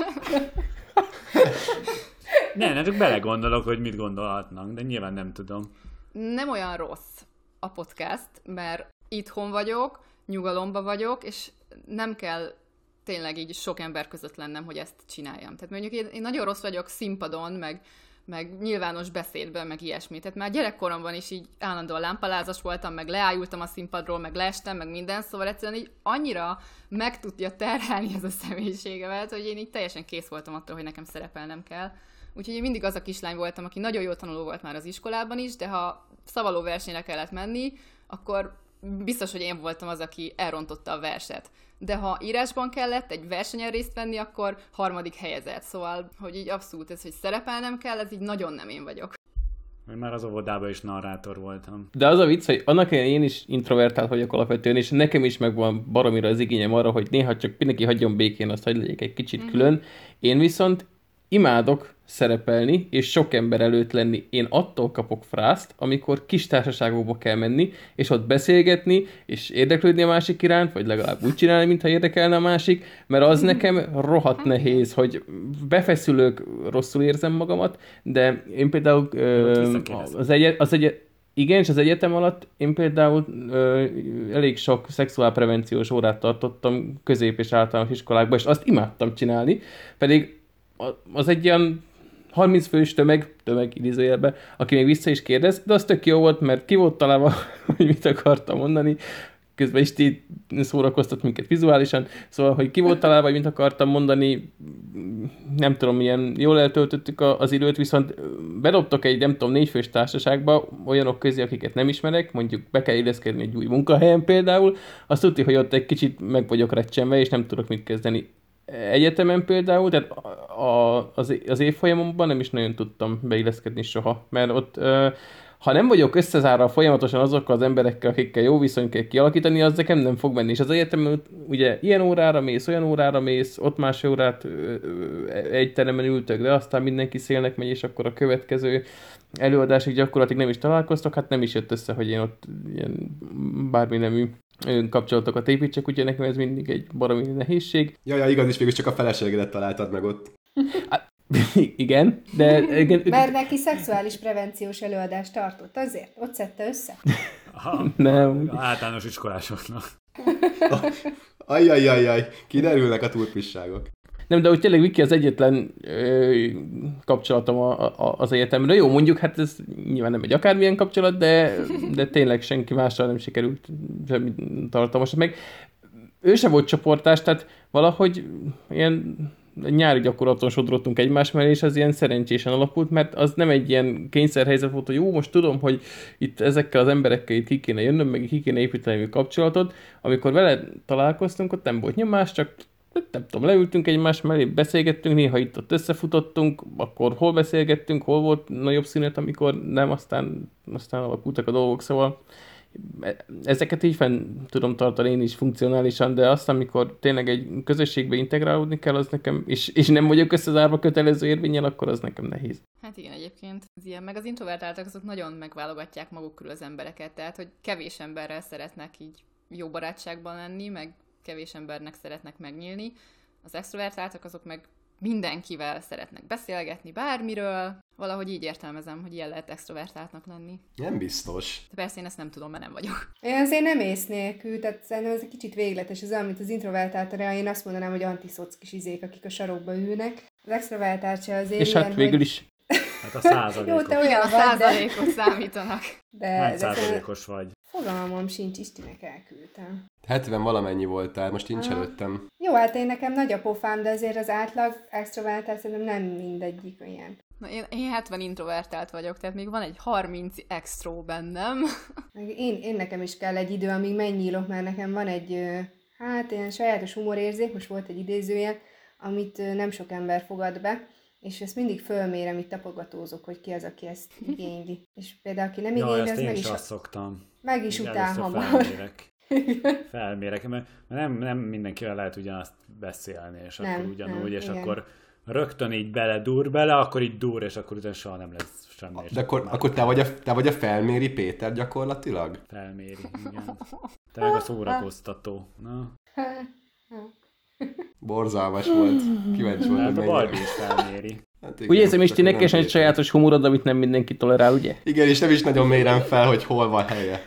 Nem, nem, csak belegondolok, hogy mit gondolhatnak, de nyilván nem tudom. Nem olyan rossz a podcast, mert itthon vagyok, nyugalomba vagyok, és nem kell tényleg így sok ember között lennem, hogy ezt csináljam. Tehát mondjuk én, én nagyon rossz vagyok színpadon, meg, meg nyilvános beszédben, meg ilyesmi. Tehát már gyerekkoromban is így állandóan lámpalázas voltam, meg leájultam a színpadról, meg leestem, meg minden, szóval egyszerűen így annyira meg tudja terhelni ez a személyiségemet, hogy én így teljesen kész voltam attól, hogy nekem szerepelnem kell. Úgyhogy én mindig az a kislány voltam, aki nagyon jó tanuló volt már az iskolában is, de ha szavaló versenyre kellett menni, akkor biztos, hogy én voltam az, aki elrontotta a verset. De ha írásban kellett egy versenyen részt venni, akkor harmadik helyezett. Szóval, hogy így abszolút ez, hogy szerepelnem kell, ez így nagyon nem én vagyok. Én már az óvodában is narrátor voltam. De az a vicc, hogy annak ellenére én is introvertált vagyok alapvetően, és nekem is megvan baromira az igényem arra, hogy néha csak mindenki hagyjon békén azt, hogy legyek egy kicsit mm-hmm. külön. Én viszont imádok szerepelni, és sok ember előtt lenni. Én attól kapok frászt, amikor kis társaságokba kell menni, és ott beszélgetni, és érdeklődni a másik iránt, vagy legalább úgy csinálni, mintha érdekelne a másik, mert az nekem rohadt nehéz, hogy befeszülök, rosszul érzem magamat, de én például ö, az, egy, az egy, igen, és az egyetem alatt én például ö, elég sok szexuálprevenciós órát tartottam közép- és általános iskolákban, és azt imádtam csinálni, pedig az egy ilyen harminc fős tömeg, tömeg idézőjelben, aki még vissza is kérdez, de az tök jó volt, mert ki volt találva, hogy mit akartam mondani, közben is ti szórakoztat minket vizuálisan, szóval, hogy ki volt találva, hogy mit akartam mondani, nem tudom, milyen jól eltöltöttük az időt, viszont bedobtok egy, nem tudom, négyfős társaságba olyanok közé, akiket nem ismerek, mondjuk be kell illeszkedni egy új munkahelyen például, azt tudni, hogy ott egy kicsit meg vagyok recsenve, és nem tudok mit kezdeni. Egyetemen például, tehát a, az, az évfolyamomban nem is nagyon tudtam beilleszkedni soha, mert ott, ö, ha nem vagyok összezárva folyamatosan azokkal az emberekkel, akikkel jó viszonyt kell kialakítani, az nekem nem fog menni. És az egyetemen ugye ilyen órára mész, olyan órára mész, ott más órát ö, ö, egy teremben ültök, de aztán mindenki szélnek megy, és akkor a következő előadásig gyakorlatilag nem is találkoztok, hát nem is jött össze, hogy én ott ilyen bármi nemű kapcsolatokat építsek, úgyhogy nekem ez mindig egy baromi nehézség. Jaj, igaz, is végül csak a feleségedet találtad meg ott. Igen, de... Igen, Mert neki szexuális prevenciós előadást tartott, azért ott szedte össze. Aha, Nem. általános iskolásoknak. Ajjajjajjaj, kiderülnek a turpisságok. Nem, de úgy tényleg Viki az egyetlen ö, kapcsolatom a, a, az egyetemről. Jó, mondjuk, hát ez nyilván nem egy akármilyen kapcsolat, de, de tényleg senki mással nem sikerült semmi tartalmasat. Meg ő se volt csoportás, tehát valahogy ilyen nyári gyakorlaton sodrottunk egymás mellé, és az ilyen szerencsésen alapult, mert az nem egy ilyen kényszerhelyzet volt, hogy jó, most tudom, hogy itt ezekkel az emberekkel itt ki kéne jönnöm, meg ki kéne építeni a kapcsolatot. Amikor vele találkoztunk, ott nem volt nyomás, csak nem tudom, leültünk egymás mellé, beszélgettünk, néha itt-ott összefutottunk, akkor hol beszélgettünk, hol volt nagyobb szünet, amikor nem, aztán, aztán alakultak a dolgok, szóval ezeket így fenn tudom tartani én is funkcionálisan, de azt, amikor tényleg egy közösségbe integrálódni kell, az nekem, és, és nem vagyok összezárva kötelező érvénnyel, akkor az nekem nehéz. Hát igen, egyébként az ilyen, meg az introvertáltak azok nagyon megválogatják maguk körül az embereket, tehát hogy kevés emberrel szeretnek így jó barátságban lenni, meg kevés embernek szeretnek megnyílni. Az extrovertáltak azok meg mindenkivel szeretnek beszélgetni bármiről. Valahogy így értelmezem, hogy ilyen lehet extrovertáltnak lenni. Nem biztos. De persze én ezt nem tudom, mert nem vagyok. Én azért nem ész nélkül, tehát szerintem ez egy kicsit végletes, az olyan, mint az introvertáltra, én azt mondanám, hogy antiszoc kis izék, akik a sarokba ülnek. Az extrovertált se azért és ilyen, hát végül hogy... is. Hát a százalékok. Jó, te Igen, olyan a vagy, de... százalékok számítanak. de, Hány de százalékos vagy? fogalmam sincs, Istinek elküldtem. hetven valamennyi voltál, most nincs Aha. előttem. Jó, hát én nekem nagy a pofám, de azért az átlag extrovertált szerintem nem mindegyik olyan. Na, én, én hetven introvertált vagyok, tehát még van egy harminc extró bennem. Meg Én, én nekem is kell egy idő, amíg megnyílok, mert nekem van egy, ö, hát ilyen sajátos humorérzék, most volt egy idézője, amit ö, nem sok ember fogad be, és ezt mindig fölmérem, itt tapogatózok, hogy ki az, aki ezt igényli. És például, aki nem Ja, igényli, ezt az én meg is is, azt szoktam. meg is Így utál először hamar. Felmérek. Felmérek, mert nem, nem mindenkivel lehet ugyanazt beszélni, és Nem, akkor ugyanúgy, nem, és igen. akkor rögtön így bele dur bele, akkor így dur, és akkor utána soha nem lesz semmi. és De akkor, már akkor te, vagy a, te vagy a felméri Péter gyakorlatilag? felméri, igen. Te meg a szórakoztató. Na, Borzalmas volt. Kíváncsi volt, hát hogy a Barbie mennyire. is felméri. Hát igen, Úgy érzem, csak Istinek nem és egy Péter. sajátos humorod, amit nem mindenki tolerál, ugye? Igen, és nem is nagyon mérem fel, hogy hol van helye.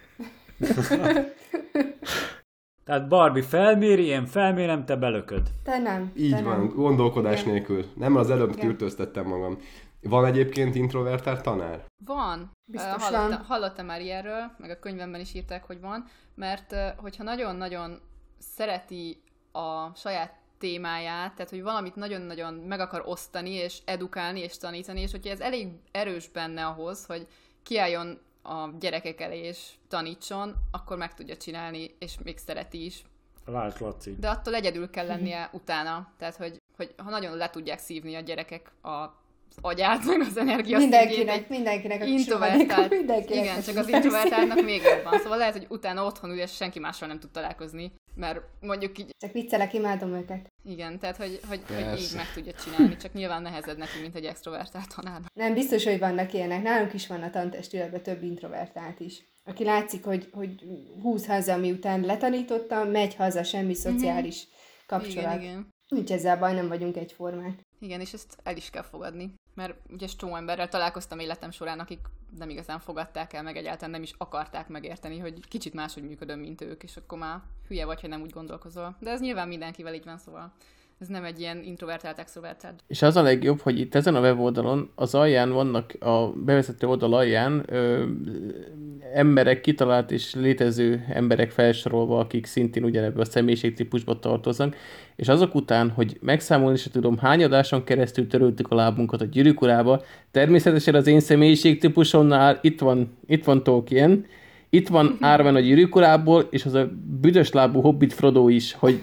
Tehát Barbie felméri, én felmérem, te belököd. Te nem. Így te van, nem. gondolkodás Igen. nélkül. Nem, az előbb Igen. tűrtöztettem magam. Van egyébként introvertált tanár? Van. Biztos Ö, hallottam, van. hallottam már ilyenről, meg a könyvemben is írták, hogy van, mert ö, hogyha nagyon-nagyon szereti a saját témáját, tehát hogy valamit nagyon-nagyon meg akar osztani, és edukálni, és tanítani, és hogyha ez elég erős benne ahhoz, hogy kiálljon a gyerekek elé, és tanítson, akkor meg tudja csinálni, és még szereti is. Vált, Laci. De attól egyedül kell lennie utána, tehát hogy, hogy ha nagyon le tudják szívni a gyerekek a az agyát, meg az energia Mindenkinek, mindenkinek, aki introvertált. soha mindenkinek. Igen, csak az introvertáltnak még jobban. Szóval lehet, hogy utána otthon ül, és senki mással nem tud találkozni. Mert mondjuk így, Csak viccelek, imádom őket. igen, tehát hogy, hogy, hogy így Persze. meg tudja csinálni, csak nyilván nehezebb neki, mint egy extrovertált tanárnak. Nem, biztos, hogy vannak ilyenek. Nálunk is van a tantestületben több introvertált is. Aki látszik, hogy, hogy húz haza, miután letanítottam, megy haza, semmi szociális kapcsolat. Igen, igen. Nincs ezzel baj, nem vagyunk egyformák. Igen, és ezt el is kell fogadni. Mert ugye csomó emberrel találkoztam életem során, akik nem igazán fogadták el, meg egyáltalán nem is akarták megérteni, hogy kicsit máshogy működöm, mint ők, és akkor már hülye vagy, hogy nem úgy gondolkozol. De ez nyilván mindenkivel így van, szóval ez nem egy ilyen introvertált, extrovertált. És az a legjobb, hogy itt ezen a weboldalon az alján vannak, a bevezető oldal alján ö, emberek, kitalált és létező emberek felsorolva, akik szintén ugyanebben a személyiségtípusba tartoznak, és azok után, hogy megszámolni se tudom, hány adáson keresztül töröltük a lábunkat a Gyűrűk Urába, természetesen az én személyiségtípusomnál itt van, itt van Tolkien, itt van Arwen a Gyűrűk Urából, és az a büdös lábú Hobbit Frodo is, hogy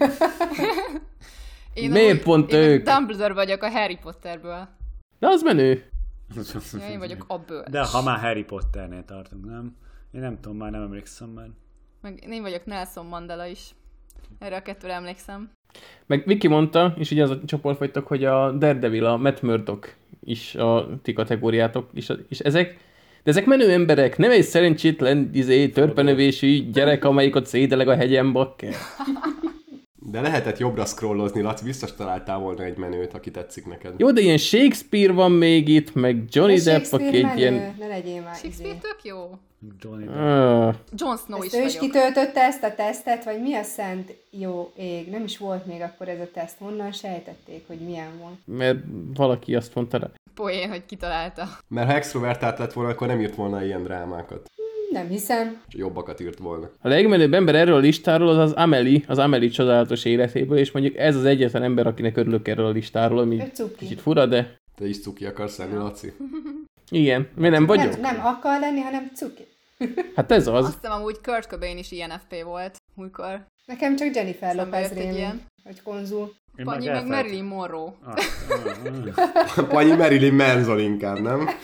Én miért amúgy- pont én ők? Dumbledore vagyok a Harry Potterből. De az menő. Ja, én vagyok a bölcs. De ha már Harry Potternél tartunk, nem? Én nem tudom, már nem emlékszem már. Meg én vagyok Nelson Mandela is. Erre a kettőre emlékszem. Meg Viki mondta, és ugye az a csoport vagytok, hogy a Daredevil, a Matt Murdock is a ti kategóriátok, és, és ezek, de ezek menő emberek, nem egy szerencsétlen izé, törpenövésű gyerek, amelyik ott szédeleg a hegyen, bakker. De lehetett jobbra scrollozni, Laci, biztos találtál volna egy menőt, aki tetszik neked. Jó, de ilyen Shakespeare van még itt, meg Johnny De Depp, Shakespeare aki egy menő, ilyen... ne legyél már Shakespeare izé. tök jó. Johnny Depp. Ah, Jon Snow Ezt is ő is vagyok. kitöltötte ezt a tesztet, vagy mi a szent jó ég? Nem is volt még akkor ez a teszt. Honnan sejtették, hogy milyen volt? mert valaki azt mondta rá. Poén, hogy kitalálta. Mert ha extrovertált lett volna, akkor nem írt volna ilyen drámákat. Nem hiszem. Jobbakat írt volna. A legmenőbb ember erről a listáról az az Amelie, az Amelie csodálatos életéből, és mondjuk ez az egyetlen ember, akinek örülök erről a listáról, ami Ő cuki. kicsit fura, de Te is cuki akarsz lenni, Laci? igen, mi nem vagyok? Nem, nem akar lenni, hanem cuki. Hát ez az. Azt hiszem amúgy Kurt Cobain is I N F P volt, múltkor. Nekem csak Jennifer Szembe Lopez jött egy rémlik, ilyen. vagy konzul. Én Panyi meg elfelejtem. Marilyn Monroe. Ah, ah, ah. Panyi Marilyn Manson inkább, nem? Nem.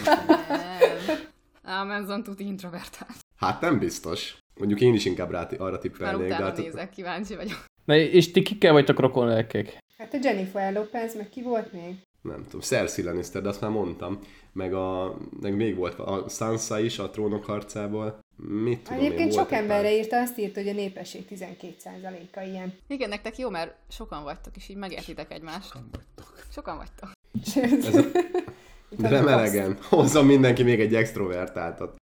Á, Manson tuti introvertált. Hát nem biztos. Mondjuk én is inkább rá, arra Már tippelnék. de utána hát- nézek, kíváncsi vagyok. Na, és ti kikkel vagytok rokonlelkek? Hát a Jennifer Lopez, meg ki volt még? Nem tudom, Cersei Lannister, de azt már mondtam. Meg, a, meg még volt a Sansa is a Trónok harcából. Mit tudom én, Egyébként volt sok egy emberre pár. írta, azt írta, hogy a népesség tizenkét százaléka ilyen. Igen, nektek jó, mert sokan vagytok, és így megértitek egymást. Sokan vagytok. Ez a... De nem elegen. Hozzon mindenki még egy extrovertáltat.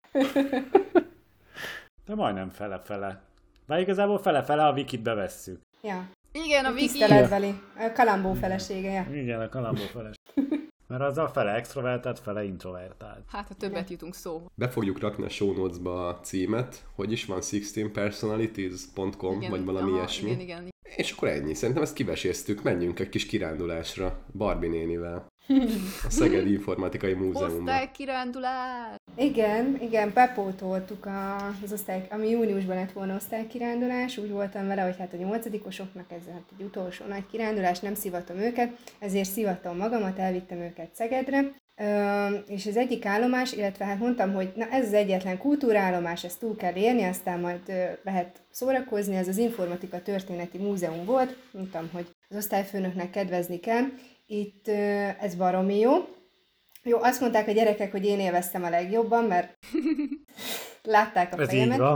De majdnem fele-fele. Bár igazából fele-fele a Wikit bevesszük. Ja. Igen, a Viki. Tiszteletbeli. A Kalambó felesége, ja. Igen, a Kalambó feles. Mert az a fele extrovertált, fele introvertált. Hát, ha többet jutunk szó. Be fogjuk rakni a show notes-ba a címet, hogy is van tizenhat personalities pont com, vagy valami aha, ilyesmi. Igen, igen. És akkor ennyi. Szerintem ezt kiveséztük, menjünk egy kis kirándulásra Barbie nénivel. A Szegedi Informatikai Múzeumban. Osztálykirándulás! Igen, igen, bepótoltuk a, az osztály, ami júniusban lett volna osztálykirándulás, úgy voltam vele, hogy hát a nyolcadikosoknak ez hát egy utolsó nagy kirándulás, nem szivatom őket, ezért szivattam magamat, elvittem őket Szegedre, Ö, és az egyik állomás, illetve hát mondtam, hogy na ez az egyetlen kultúrállomás, ezt túl kell érni, aztán majd ö, lehet szórakozni, ez az Informatika Történeti Múzeum volt, mondtam, hogy az osztályfőnöknek kedvezni kell, itt ö, ez baromi jó. Jó, azt mondták a gyerekek, hogy én élveztem a legjobban, mert látták a Ez így fejemet. van.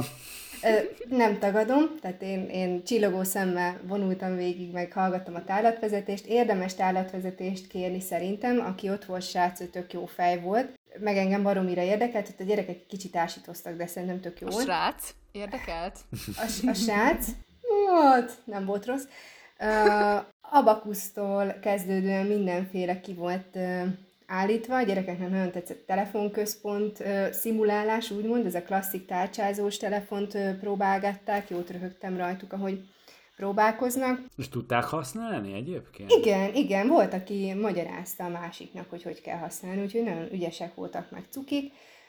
Ö, Nem tagadom, tehát én, én csillogó szemmel vonultam végig, meg hallgattam a tárlatvezetést. Érdemes tárlatvezetést kérni szerintem, aki ott volt srác, ő tök jó fej volt. Meg engem baromira érdekelt, hogy a gyerekek kicsit ásítoztak, de szerintem tök jó A volt. srác érdekelt? A, a srác, hát nem volt rossz. Uh, abakusztól kezdődően mindenféle ki volt uh, állítva, a gyerekeknek nagyon tetszett telefonközpont uh, szimulálás, úgymond, ez a klasszik tárcsázós telefont uh, próbálgatták, jót röhögtem rajtuk, ahogy próbálkoznak. És tudták használni egyébként? Igen, igen, volt, aki magyarázta a másiknak, hogy hogy kell használni, úgyhogy nagyon ügyesek voltak meg cukik.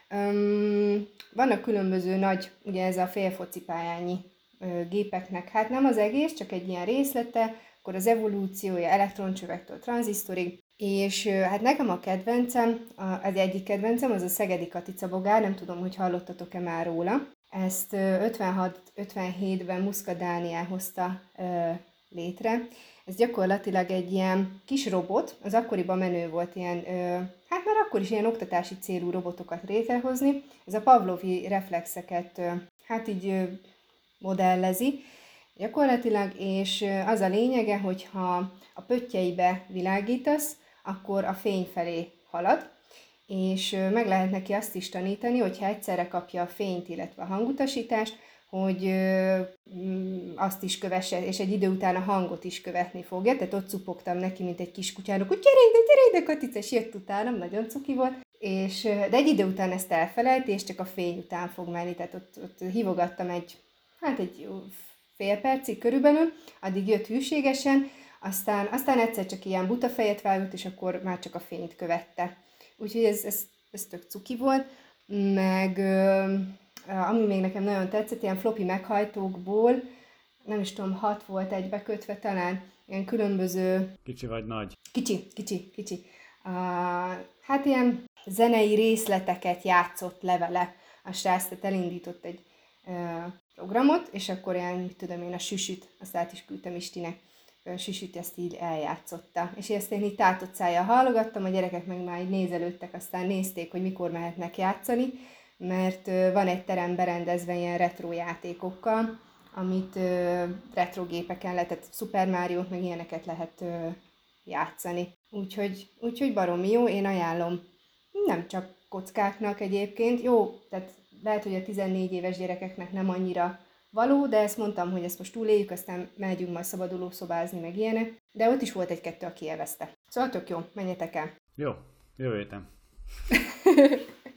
Um, vannak különböző nagy, ugye ez a félfocipályányi ö, gépeknek, hát nem az egész, csak egy ilyen részlete, akkor az evolúciója elektroncsövektől tranzisztorig, és ö, hát nekem a kedvencem, a, az egyik kedvencem, az a Szegedi Katica bogár, nem tudom, hogy hallottatok-e már róla. Ezt ötvenhat ötvenhétben Muszka Dániel hozta ö, létre. Ez gyakorlatilag egy ilyen kis robot, az akkoriban menő volt ilyen, ö, hát már akkor is ilyen oktatási célú robotokat létrehozni. Ez a Pavlovi reflexeket ö, hát így ö, modellezi gyakorlatilag, és ö, az a lényege, hogyha a pöttyeibe világítasz, akkor a fény felé halad, és ö, meg lehet neki azt is tanítani, hogyha egyszerre kapja a fényt, illetve a hangutasítást, hogy ö, mm, azt is kövesse, és egy idő után a hangot is követni fogja, tehát ott cupogtam neki, mint egy kis kutyának, hogy gyere ide, gyere ide, Katica, és jött utánam, nagyon cuki volt, és, ö, de egy idő után ezt elfelejti, és csak a fény után fog menni, tehát ott, ott hívogattam egy, hát egy fél percig körülbelül, addig jött hűségesen, aztán, aztán egyszer csak ilyen buta fejet vágott, és akkor már csak a fényt követte. Úgyhogy ez, ez, ez tök cuki volt, meg ö, ami még nekem nagyon tetszett, ilyen floppy meghajtókból, nem is tudom, hat volt egybekötve talán, ilyen különböző, Kicsi vagy nagy? kicsi, kicsi, kicsi, uh, hát ilyen zenei részleteket játszott le vele a srác, tehát elindított egy uh, programot, és akkor ilyen, mit tudom én, a süsüt, azt át is küldtem Istinek, a süsüt ezt így eljátszotta. És ezt én így tátott szájjal hallogattam, a gyerekek meg már így nézelődtek, aztán nézték, hogy mikor mehetnek játszani, mert uh, van egy terem berendezve ilyen retro játékokkal, amit uh, retro gépeken lehet, tehát Super Mario-t, meg ilyeneket lehet uh, játszani. Úgyhogy, úgyhogy baromi jó, én ajánlom. Nem csak kockáknak egyébként. Jó, tehát lehet, hogy a tizennégy éves gyerekeknek nem annyira való, de ezt mondtam, hogy ezt most túléljük, aztán megyünk majd szabaduló szobázni, meg ilyenek. De ott is volt egy-kettő, aki élvezte. Szóval tök jó, menjetek el. Jó, jövő héten.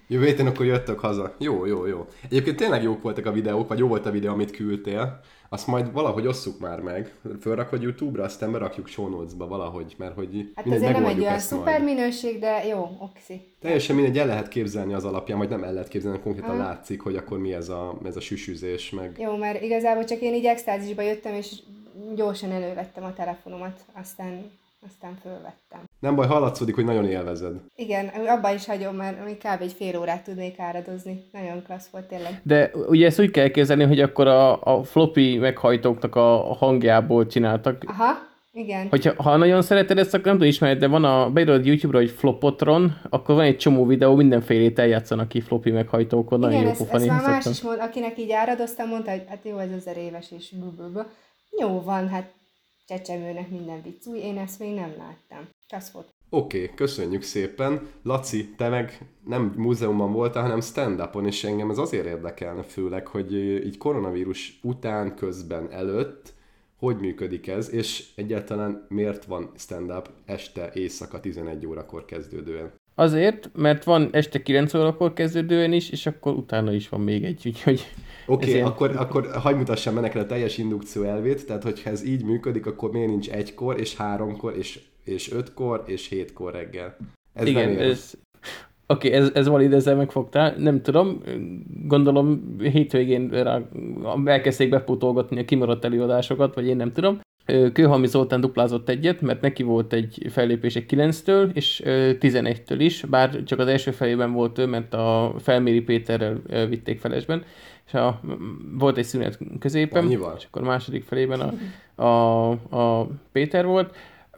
Jövő héten akkor jöttök haza. Jó, jó, jó. Egyébként tényleg jók voltak a videók, vagy jó volt a videó, amit küldtél. Azt majd valahogy osszuk már meg. Fölrakod YouTube-ra, aztán berakjuk show notes-ba valahogy, mert hogy Hát mindegy, azért nem egy megoldjuk olyan ezt szuper majd. minőség, de jó, oxi. Teljesen mindegy, el lehet képzelni az alapján, vagy nem el lehet képzelni, konkrétan Ah. látszik, hogy akkor mi ez a, ez a süsüzés, meg... Jó, mert igazából csak én így extázisba jöttem, és gyorsan elővettem a telefonomat, aztán, aztán fölvettem. Nem baj, hallatszódik, hogy nagyon élvezed. Igen, abba is hagyom, mert még kb. Egy fél órát tudnék áradozni. Nagyon klassz volt tényleg. De ugye ezt úgy kell képzelni, hogy akkor a, a floppy meghajtóknak a hangjából csináltak. Aha, igen. Hogyha ha nagyon szereted ezt, akkor nem tudom ismerni, de van a, beírod YouTube-ra, hogy Flopotron, akkor van egy csomó videó, mindenfélét eljátszanak ki floppy meghajtókon. Nagyon Igen, jó ezt, pofa ezt már nézni más szoktam. is mond, akinek így áradoztam, mondta, hogy hát jó, ez ezer éves és blablabla. Jó van, hát csecsemőnek minden vicc új, én ezt még nem láttam. Klassz volt. Oké, okay, köszönjük szépen. Laci, te meg nem múzeumban voltál, hanem stand-upon, és engem ez azért érdekelne főleg, hogy így koronavírus után, közben, előtt, hogy működik ez, és egyáltalán miért van stand-up este éjszaka tizenegy órakor kezdődően? Azért, mert van este kilenc órakor kezdődően is, és akkor utána is van még egy, úgyhogy... Oké, okay, ilyen... akkor, akkor hagyd mutassam be neked a teljes indukció elvét, tehát hogyha ez így működik, akkor miért nincs egykor, és háromkor, és, és ötkor, és hétkor reggel? Ez Igen, ez... Oké, okay, ez, ez valid, ezzel megfogtál. Nem tudom, gondolom hétvégén rá elkezdték bepótolgatni a kimaradt előadásokat, vagy én nem tudom. Kőhalmi Zoltán duplázott egyet, mert neki volt egy fellépése kilenctől, és tizenegytől is, bár csak az első felében volt ő, mert a Felméri Péterrel vitték felesben, és a, volt egy szünet középen, Annyival? és akkor a második felében a, a, a Péter volt.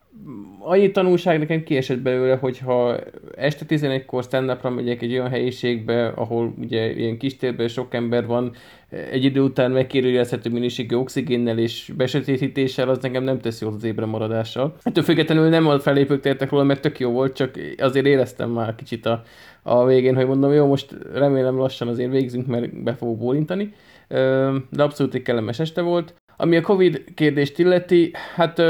Annyi tanulság nekem kiesett belőle, hogyha este tizenegykor stand-upra megyek egy olyan helyiségbe, ahol ugye ilyen kis térben sok ember van, egy idő után megkérdőjelezhető minőségű oxigénnel és besötétítéssel, az nekem nem teszi jót az ébre maradással. Ettől függetlenül nem a felépők tettek róla, mert tök jó volt, csak azért éreztem már kicsit a, a végén, hogy mondom, jó, most remélem lassan azért végzünk, mert be fogok bólintani. De abszolút egy kellemes este volt. Ami a Covid kérdést illeti, hát...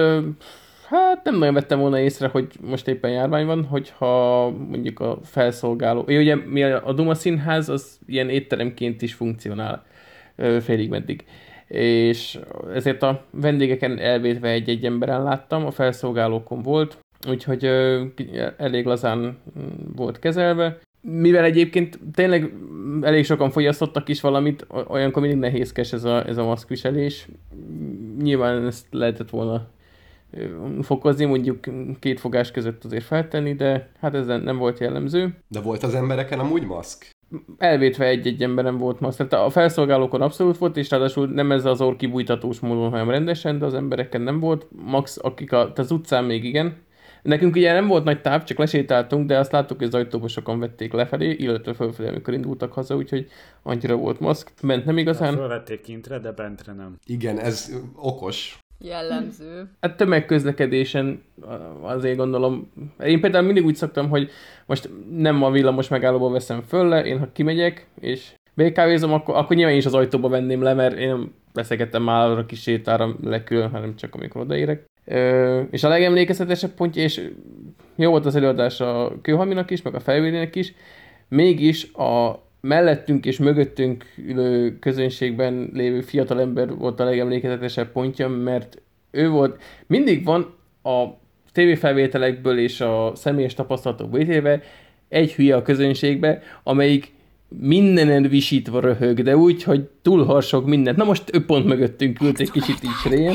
Hát nem nagyon vettem volna észre, hogy most éppen járvány van, hogyha mondjuk a felszolgáló... Jó, ugye mi a Duma Színház az ilyen étteremként is funkcionál félig meddig. És ezért a vendégeken elvétve egy-egy emberen láttam, a felszolgálókon volt, úgyhogy elég lazán volt kezelve. Mivel egyébként tényleg elég sokan fogyasztottak is valamit, olyankor mindig nehézkes ez a, ez a maszkviselés. Nyilván ezt lehetett volna fokozni, mondjuk két fogás között azért feltenni, de hát ez nem volt jellemző. De volt az embereken amúgy maszk? Elvétve egy-egy emberem volt maszk. Tehát a felszolgálókon abszolút volt, és ráadásul nem ez az orkibújtatós módon, hanem rendesen, de az embereken nem volt. Max, akik a, az utcán még igen. Nekünk ugye nem volt nagy táv, csak lesétáltunk, de azt láttuk, hogy az ajtóba sokan vették lefelé, illetve fölfelé, amikor indultak haza, úgyhogy annyira volt maszk. Bent nem igazán. Fölvették kintre, de bentre nem. Igen, ez okos. Jellemző. Hát tömegközlekedésen azért gondolom, én például mindig úgy szoktam, hogy most nem a villamos megállóba veszem föl le, én ha kimegyek, és békávézom, akkor, akkor nyilván is az ajtóba venném le, mert én nem veszekedtem már arra kis sétára lekülön, hanem csak amikor odaérek. Ö, és a legemlékezetesebb pontja, és jó volt az előadás a Kőhalminak is, meg a Felvérének is, mégis a mellettünk és mögöttünk ülő közönségben lévő fiatalember volt a legemlékezetesebb pontja, mert ő volt, mindig van a tévéfelvételekből és a személyes tapasztalatok vétéve egy hülye a közönségbe, amelyik mindenen visítva röhög, de úgy, hogy túlharsog mindent. Na most ő pont mögöttünk ült egy kicsit így régen.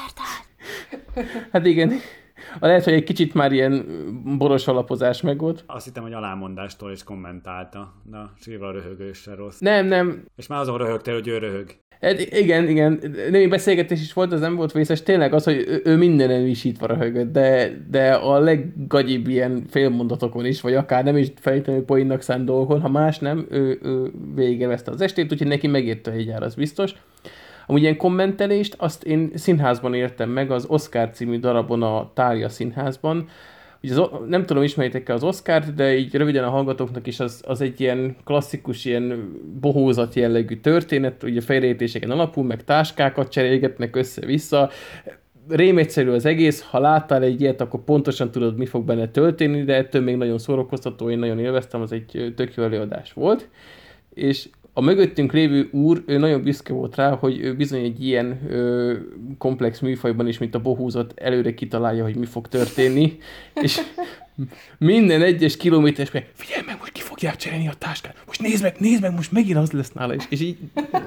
Hát igen. Lehet, hogy egy kicsit már ilyen boros alapozás meg volt. Azt hittem, hogy alámondástól is kommentálta. Na, sírva röhögős se rossz. Nem, nem. És már azon röhögtél, hogy ő röhög. Hát igen, igen. Némi beszélgetés is volt, az nem volt vészes. Tényleg az, hogy ő, ő mindenen visítva röhögött, de, de a leggagyibb ilyen félmondatokon is, vagy akár nem is feltétlenül poénnak szánt dolgokon, ha más nem, ő, ő végigeveszte az estét, úgyhogy neki megérte a jegyár, az biztos. Amúgy ilyen kommentelést, azt én színházban értem meg, az Oscar című darabon a Thália Színházban. Ugye az, nem tudom, ismeritek-e az Oscart, de így röviden a hallgatóknak is az, az egy ilyen klasszikus, ilyen bohózat jellegű történet, ugye félreértéseken alapul, meg táskákat cserélgetnek össze-vissza. rémegyszerű az egész, ha láttál egy ilyet, akkor pontosan tudod, mi fog benne történni, de ettől még nagyon szórakoztató, én nagyon élveztem, az egy tök jó előadás volt. És a mögöttünk lévő úr, ő nagyon büszke volt rá, hogy ő bizony egy ilyen ö, komplex műfajban is, mint a bohúzat, előre kitalálja, hogy mi fog történni, és minden egyes kilométeres meg, figyelj meg, most ki fogják cserélni a táskát, most nézd meg, nézd meg, most megint az lesz nála, és, és így...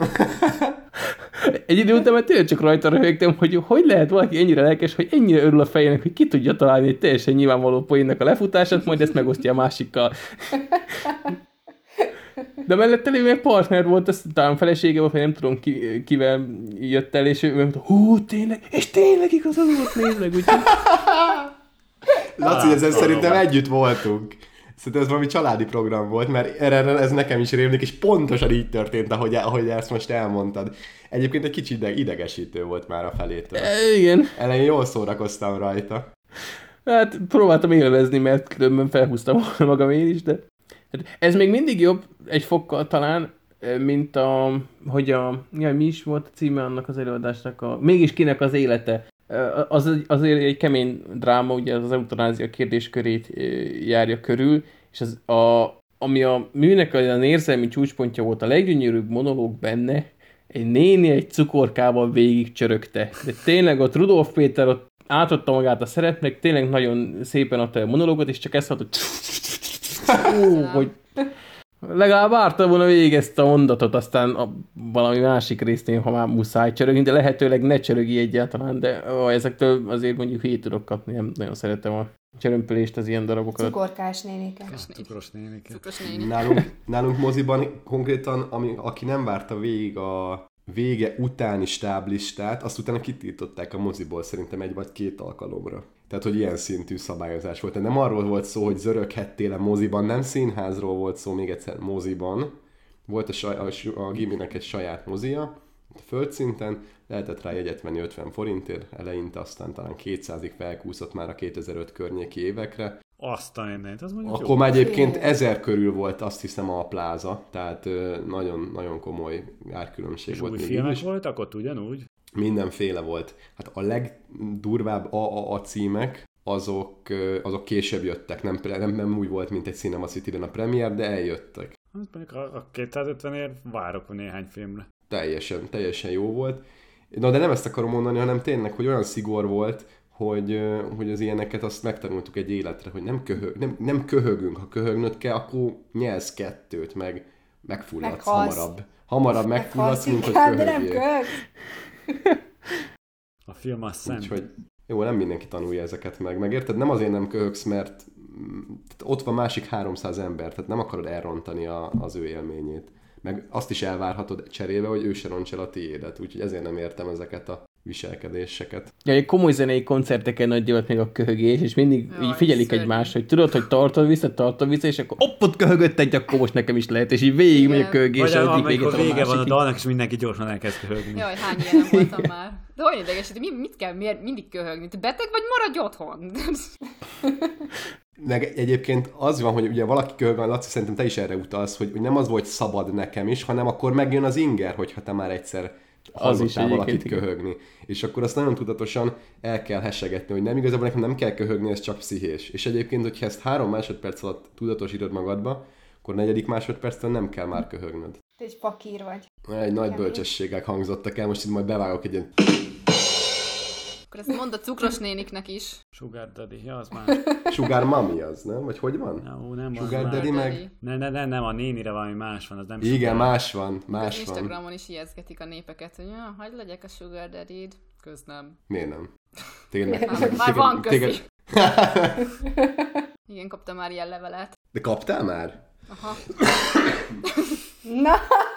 Egy idő után már tényleg csak rajta röhögtem, hogy hogy lehet valaki ennyire lelkes, hogy ennyire örül a fejének, hogy ki tudja találni egy teljesen nyilvánvaló poénnak a lefutását, majd ezt megosztja a másikkal. De mellette lévő egy partner volt, azt talán felesége volt, vagy nem tudom ki, kivel jött el, és ő mondta, hú, tényleg, és tényleg igazad volt, nézd meg, úgyhogy... Laci, ezen szerintem együtt voltunk. Szerintem ez valami családi program volt, mert erre ez nekem is rémlik, és pontosan így történt, ahogy, ahogy ezt most elmondtad. Egyébként egy kicsit idegesítő volt már a felétől. E, igen. Elején jól szórakoztam rajta. Hát próbáltam élvezni, mert különben felhúztam magam én is, de... Ez még mindig jobb egy fokkal talán, mint a... Hogy a... Ja, mi is volt a címe annak az előadásnak? A, mégis kinek az élete? Az azért egy kemény dráma, ugye az eutanázia kérdéskörét járja körül, és az a, ami a műnek olyan érzelmi csúcspontja volt, a leggyönyörűbb monológ benne, egy néni egy cukorkával végig csörögte. De tényleg ott Rudolf Péter ott átadta magát a szerepnek, tényleg nagyon szépen adta a monológot, és csak ezt hát, hogy... Ó, hogy... Legalább várta volna végig ezt a mondatot, aztán a valami másik résznél, ha már muszáj csörögni, de lehetőleg ne csörögi egyáltalán, de ó, ezektől azért mondjuk hét tudok kapni, nem nagyon szeretem a csörömpölést, az ilyen darabokat. Cukorkás néniket. Cukros néniket. Cukros néni. Nálunk, nálunk moziban konkrétan, ami, aki nem várta végig a vége utáni stáblistát, azt utána kitiltották a moziból szerintem egy vagy két alkalomra. Tehát, hogy ilyen szintű szabályozás volt. Tehát nem arról volt szó, hogy zöröghettél a moziban, nem színházról volt szó, még egyszer moziban. Volt a, saj, a, a giminek egy saját mozia, a földszinten, lehetett rá jegyet venni ötven forintért, eleinte aztán talán kétszázig felkúszott már a kétezer-öt környéki évekre. Azt a mindent, az mondjuk Akkor jó. már egyébként ezer körül volt, azt hiszem, a pláza, tehát nagyon, nagyon komoly árkülönbség És volt. új még filmek is. voltak ott ugyanúgy? Mindenféle volt. Hát a legdurvább á á á címek, azok, azok később jöttek. Nem, nem, nem úgy volt, mint egy Cinema City-ben a premier, de eljöttek. Hát mondjuk a, a kétszázötvenért várok néhány filmre. Teljesen, teljesen jó volt. Na, de nem ezt akarom mondani, hanem tényleg, hogy olyan szigor volt, hogy, hogy az ilyeneket azt megtanultuk egy életre, hogy nem, köhög, nem, nem köhögünk. Ha köhögnöd kell, akkor nyelsz kettőt, meg megfulladsz Meghalsz. hamarabb. Hamarabb megfulladsz, mint hogy inkább, de nem köhögjél. köhög. A film az szent. Úgyhogy jó, nem mindenki tanulja ezeket meg. Megérted? Nem azért nem köhögsz, mert ott van másik háromszáz ember, tehát nem akarod elrontani a, az ő élményét. Meg azt is elvárhatod cserébe, hogy ő se roncs el a tiédet. Úgyhogy ezért nem értem ezeket a viselkedéseket. Ja, egy komoly zenei koncerteken nagy divat még a köhögés, és mindig Jaj, így figyelik szörnyű. egymást, hogy tudod, hogy tartod vissza, tartod vissza, és akkor hopp, ott köhögött egy, akkor most nekem is lehet, és így végig megy a Igen. köhögés, Vagy egyik amikor végét a vége van a másik. dalnak, és mindenki gyorsan elkezd köhögni. Jaj, hány ilyen voltam már. De hogy idegesít, mi, mit kell miért mindig köhögni? Te beteg vagy, maradj otthon! Meg egyébként az van, hogy ugye valaki köhög, Laci, szerintem te is erre utalsz, hogy, hogy nem az volt szabad nekem is, hanem akkor megjön az inger, hogyha te már egyszer Az is hallottál valakit egyébként, igen. köhögni. És akkor azt nagyon tudatosan el kell hesegetni, hogy nem igazából nekem nem kell köhögni, ez csak pszichés. És egyébként, hogyha ezt három másodperc alatt tudatosítod magadba, akkor negyedik másodperctől nem kell már köhögnöd. Te egy fakír vagy. Egy nagy Kemény. bölcsességek hangzottak el, most itt majd bevágok egy ilyen... Akkor ezt mondd a cukros néniknek is. Sugar Daddy, ja, az már. Sugar Mami az, nem? Vagy hogy van? No, nem az Sugar már. Daddy meg... Ne, ne, ne, nem, a nénire valami más van, az nem Igen, Sugar. más van, Az más van. Instagramon is ijeszgetik a népeket, hogy ja, hagyd legyek a sugar daddy-d. Köz nem. Miért nem? Tényleg. Már, már van köszi. téged- Igen, kaptam már ilyen levelet. De kaptál már? Aha. Na,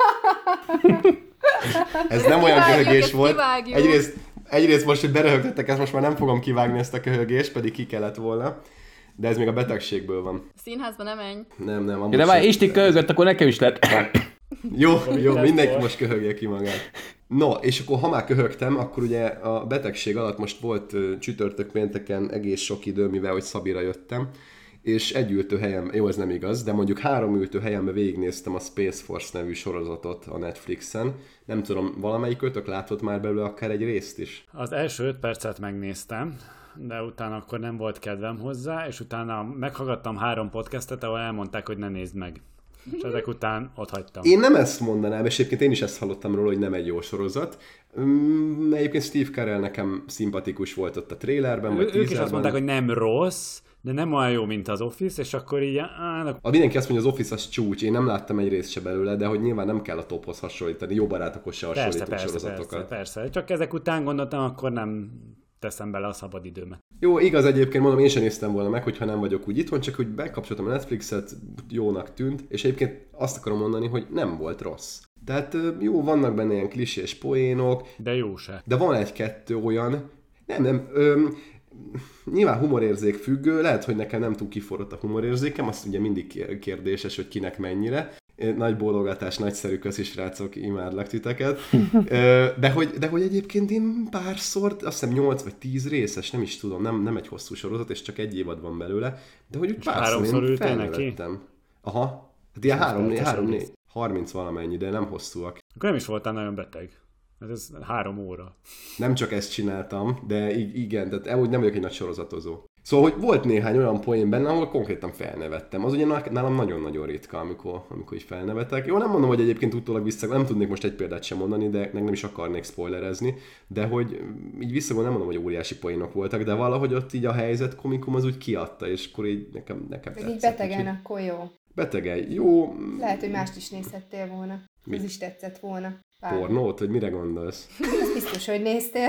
Ez nem olyan Kivágjuk, köhögés ezt volt. kivágjuk. Egyrészt, egyrészt most, hogy beröhögtetek, ezt most már nem fogom kivágni ezt a köhögést, pedig ki kellett volna. De ez még a betegségből van. Színházba nem menj. Nem, nem. amúgy Ja, de már sem. Isti köhögött, akkor nekem is lehet. Jó, jó, lesz mindenki volt. most köhögje ki magát. No, és akkor ha már köhögtem, akkor ugye a betegség alatt most volt ö, csütörtök pénteken egész sok idő, mivel hogy Szabira jöttem, és egy ültőhelyen, jó, ez nem igaz, de mondjuk három ültőhelyemben végignéztem a Space Force nevű sorozatot a Netflixen. Nem tudom, valamelyik ötök látott már belőle akár egy részt is? Az első öt percet megnéztem, de utána akkor nem volt kedvem hozzá, és utána meghallgattam három podcastet, ahol elmondták, hogy ne nézd meg. És ezek után ott hagytam. Én nem ezt mondanám, és egyébként én is ezt hallottam róla, hogy nem egy jó sorozat. Mm, egyébként Steve Carell nekem szimpatikus volt ott a trailerben, vagy Ő, ők is azt mondták, hogy nem rossz, de nem olyan jó, mint az Office, és akkor így... Á, a mindenki azt mondja, az Office az csúcs, én nem láttam egy részt se belőle, de hogy nyilván nem kell a tophoz hasonlítani, jó barátokhoz se hasonlítunk persze, persze, sorozatokat. Persze, persze, csak ezek után gondoltam, akkor nem teszem bele a szabadidőmet. Jó, igaz, egyébként mondom, én sem néztem volna meg, hogyha nem vagyok úgy itthon, csak hogy bekapcsoltam a Netflixet, jónak tűnt, és egyébként azt akarom mondani, hogy nem volt rossz. Tehát jó, vannak benne ilyen klisés poénok. De jó se. De van egy-kettő olyan, nem, nem, öm, nyilván humorérzék függő, lehet, hogy nekem nem túl kiforrott a humorérzékem, azt ugye mindig kérdéses, hogy kinek mennyire. Nagy bólogatás, nagyszerű, köszi srácok, imádlak titeket. De hogy, de hogy egyébként én párszor, azt hiszem nyolc vagy tíz részes, nem is tudom, nem, nem egy hosszú sorozat, és csak egy évad van belőle, de hogy úgy párszor én felnevettem. Aha, hát ilyen három, három, négy, harminc valamennyi, de nem hosszúak. Akkor nem is voltál nagyon beteg. Ez, ez három óra. Nem csak ezt csináltam, de igen, tehát úgy nem vagyok egy nagy sorozatozó. Szóval, hogy volt néhány olyan poén benne, ahol konkrétan felnevettem. Az ugye nálam nagyon-nagyon ritka, amikor, amikor így felnevetek. Jó, nem mondom, hogy egyébként utólag vissza, nem tudnék most egy példát sem mondani, de nem is akarnék spoilerezni, de hogy így visszagondolom, nem mondom, hogy óriási poénok voltak, de valahogy ott így a helyzet komikum az úgy kiadta, és akkor így nekem, nekem tetszett. Így betegen, úgy, akkor jó. Betegen, jó. Lehet, hogy mást is nézhettél volna. Mi? Ez is tetszett volna. Bár. Pornót? Vagy mire gondolsz? Ez biztos, hogy néztél.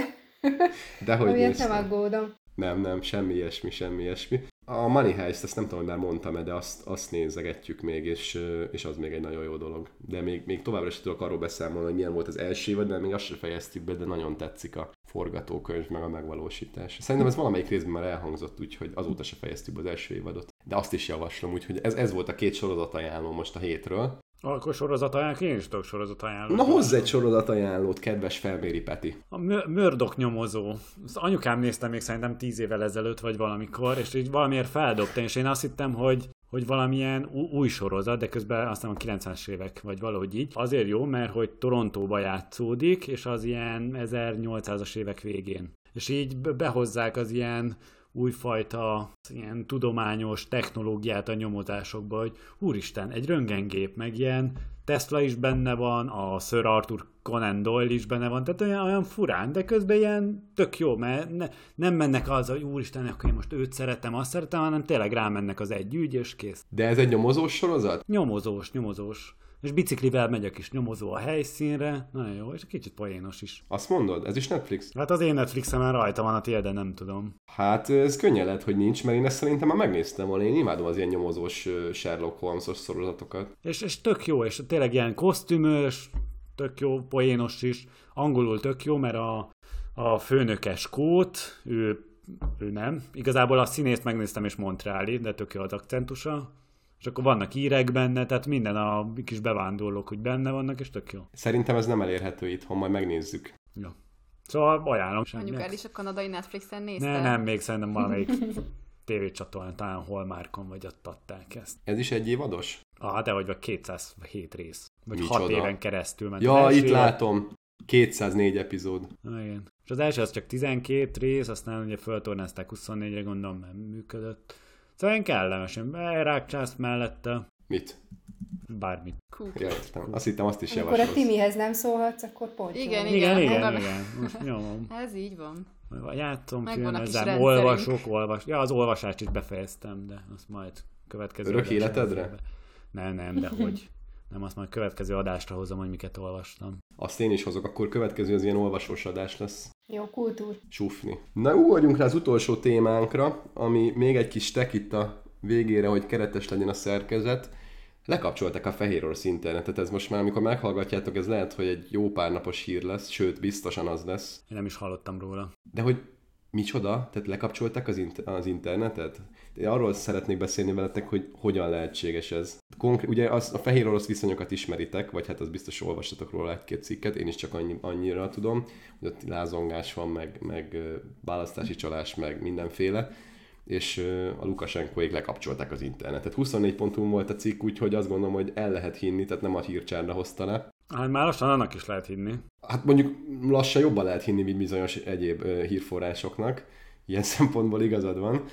Dehogy néztem. Nem aggódom. Nem, nem, semmi ilyesmi, semmi ilyesmi. A Money Heist, ezt nem tudom, hogy már mondtam-e, de azt, azt nézegetjük még, és, és az még egy nagyon jó dolog. De még, még továbbra is tudok arról beszámolni, hogy milyen volt az első évad, de még azt sem fejeztük be, de nagyon tetszik a forgatókönyv, meg a megvalósítás. Szerintem ez valamelyik részben már elhangzott, úgyhogy azóta se fejeztük be az első évadot. De azt is javaslom, úgyhogy ez, ez volt a két sorozat ajánló most a hétről. Akkor sorozatajánlók, én is tudok sorozatajánlót. Na hozz egy sorozatajánlót, kedves Felméri Peti. A Murdoch nyomozó. Azt anyukám nézte még szerintem tíz évvel ezelőtt, vagy valamikor, és így valamiért feldobta, és én azt hittem, hogy, hogy valamilyen új sorozat, de közben azt hiszem a kilencvenes évek, vagy valahogy így. Azért jó, mert hogy Torontóba játszódik, és az ilyen ezernyolcszázas évek végén. És így behozzák az ilyen újfajta ilyen tudományos technológiát a nyomozásokba, hogy úristen, egy röntgengép, meg ilyen Tesla is benne van, a Sir Arthur Conan Doyle is benne van, tehát olyan, olyan furán, de közben ilyen tök jó, mert ne, nem mennek az, hogy úristen, akkor én most őt szeretem, azt szeretem, hanem tényleg rámennek az egy ügy, és kész. De ez egy nyomozós sorozat? Nyomozós, nyomozós. És biciklivel megy a kis nyomozó a helyszínre, nagyon jó, és kicsit poénos is. Azt mondod? Ez is Netflix? Hát az én Netflixen rajta van, a tiéd, de nem tudom. Hát ez könnyen lehet, hogy nincs, mert én ezt szerintem már megnéztem volna. Én imádom az ilyen nyomozós Sherlock Holmes-os sorozatokat. És, és tök jó, és tényleg ilyen kosztümös, tök jó, poénos is. Angolul tök jó, mert a, a főnöke skót, ő, ő nem. Igazából a színészt megnéztem, és montreali, de tök jó az akcentusa. És akkor vannak írek benne, tehát minden a kis bevándorlók, hogy benne vannak, és tök jó. Szerintem ez nem elérhető itthon, majd megnézzük. Jó. Szóval ajánlom. Anyukád is a kanadai Netflixen nézte? Ne, nem, még szerintem valamelyik tévécsatornán, talán Hallmarkon vagy ott adták ezt. Ez is egy évados? Ah, de vagy vagy kétszázhét rész. Vagy Micsoda? hat éven keresztül ment. Ja, itt éve... látom. kétszáznégy epizód. Ah, igen. És az első az csak tizenkét rész, aztán ugye föltornázták huszonnégyre, gondolom, nem működött. Szóval én kellemesen berákcsálsz mellette. Mit? Bármit. Ja, értem. Azt hittem, azt is javasolsz. Akkor a Timihez nem szólhatsz, akkor pont. Igen, igen, igen. igen, igen. Most nyomom. Ez így van. Játszom, filmezem, olvasok, olvas. Ja, az olvasást is befejeztem, de azt majd következő Örök életedre? Nem, nem, de hogy. Nem, azt majd következő adásra hozom, hogy miket olvastam. Azt én is hozok, akkor következő az ilyen olvasós adás lesz. Jó, kultúr. Sufni. Na, ugorjunk rá az utolsó témánkra, ami még egy kis tek itt a végére, hogy keretes legyen a szerkezet. Lekapcsolták a Fehér Orosz internetet, ez most már, amikor meghallgatjátok, ez lehet, hogy egy jó pár napos hír lesz, sőt, biztosan az lesz. Én nem is hallottam róla. De hogy micsoda? Tehát lekapcsolták az, int- az internetet? Én arról szeretnék beszélni veletek, hogy hogyan lehetséges ez. Konkrét, ugye az, a fehér orosz viszonyokat ismeritek, vagy hát az biztos olvastatok róla egy-két cikket, én is csak annyi, annyira tudom, hogy ott lázongás van, meg, meg választási csalás, meg mindenféle. és a Lukasenkoék lekapcsolták az internetet. huszonnégy pont hu volt a cikk, úgyhogy azt gondolom, hogy el lehet hinni, tehát nem a hírcsárda hozta le. Hát már lassan annak is lehet hinni. Hát mondjuk lassan jobban lehet hinni, mint bizonyos egyéb hírforrásoknak. Ilyen szempontból igazad van.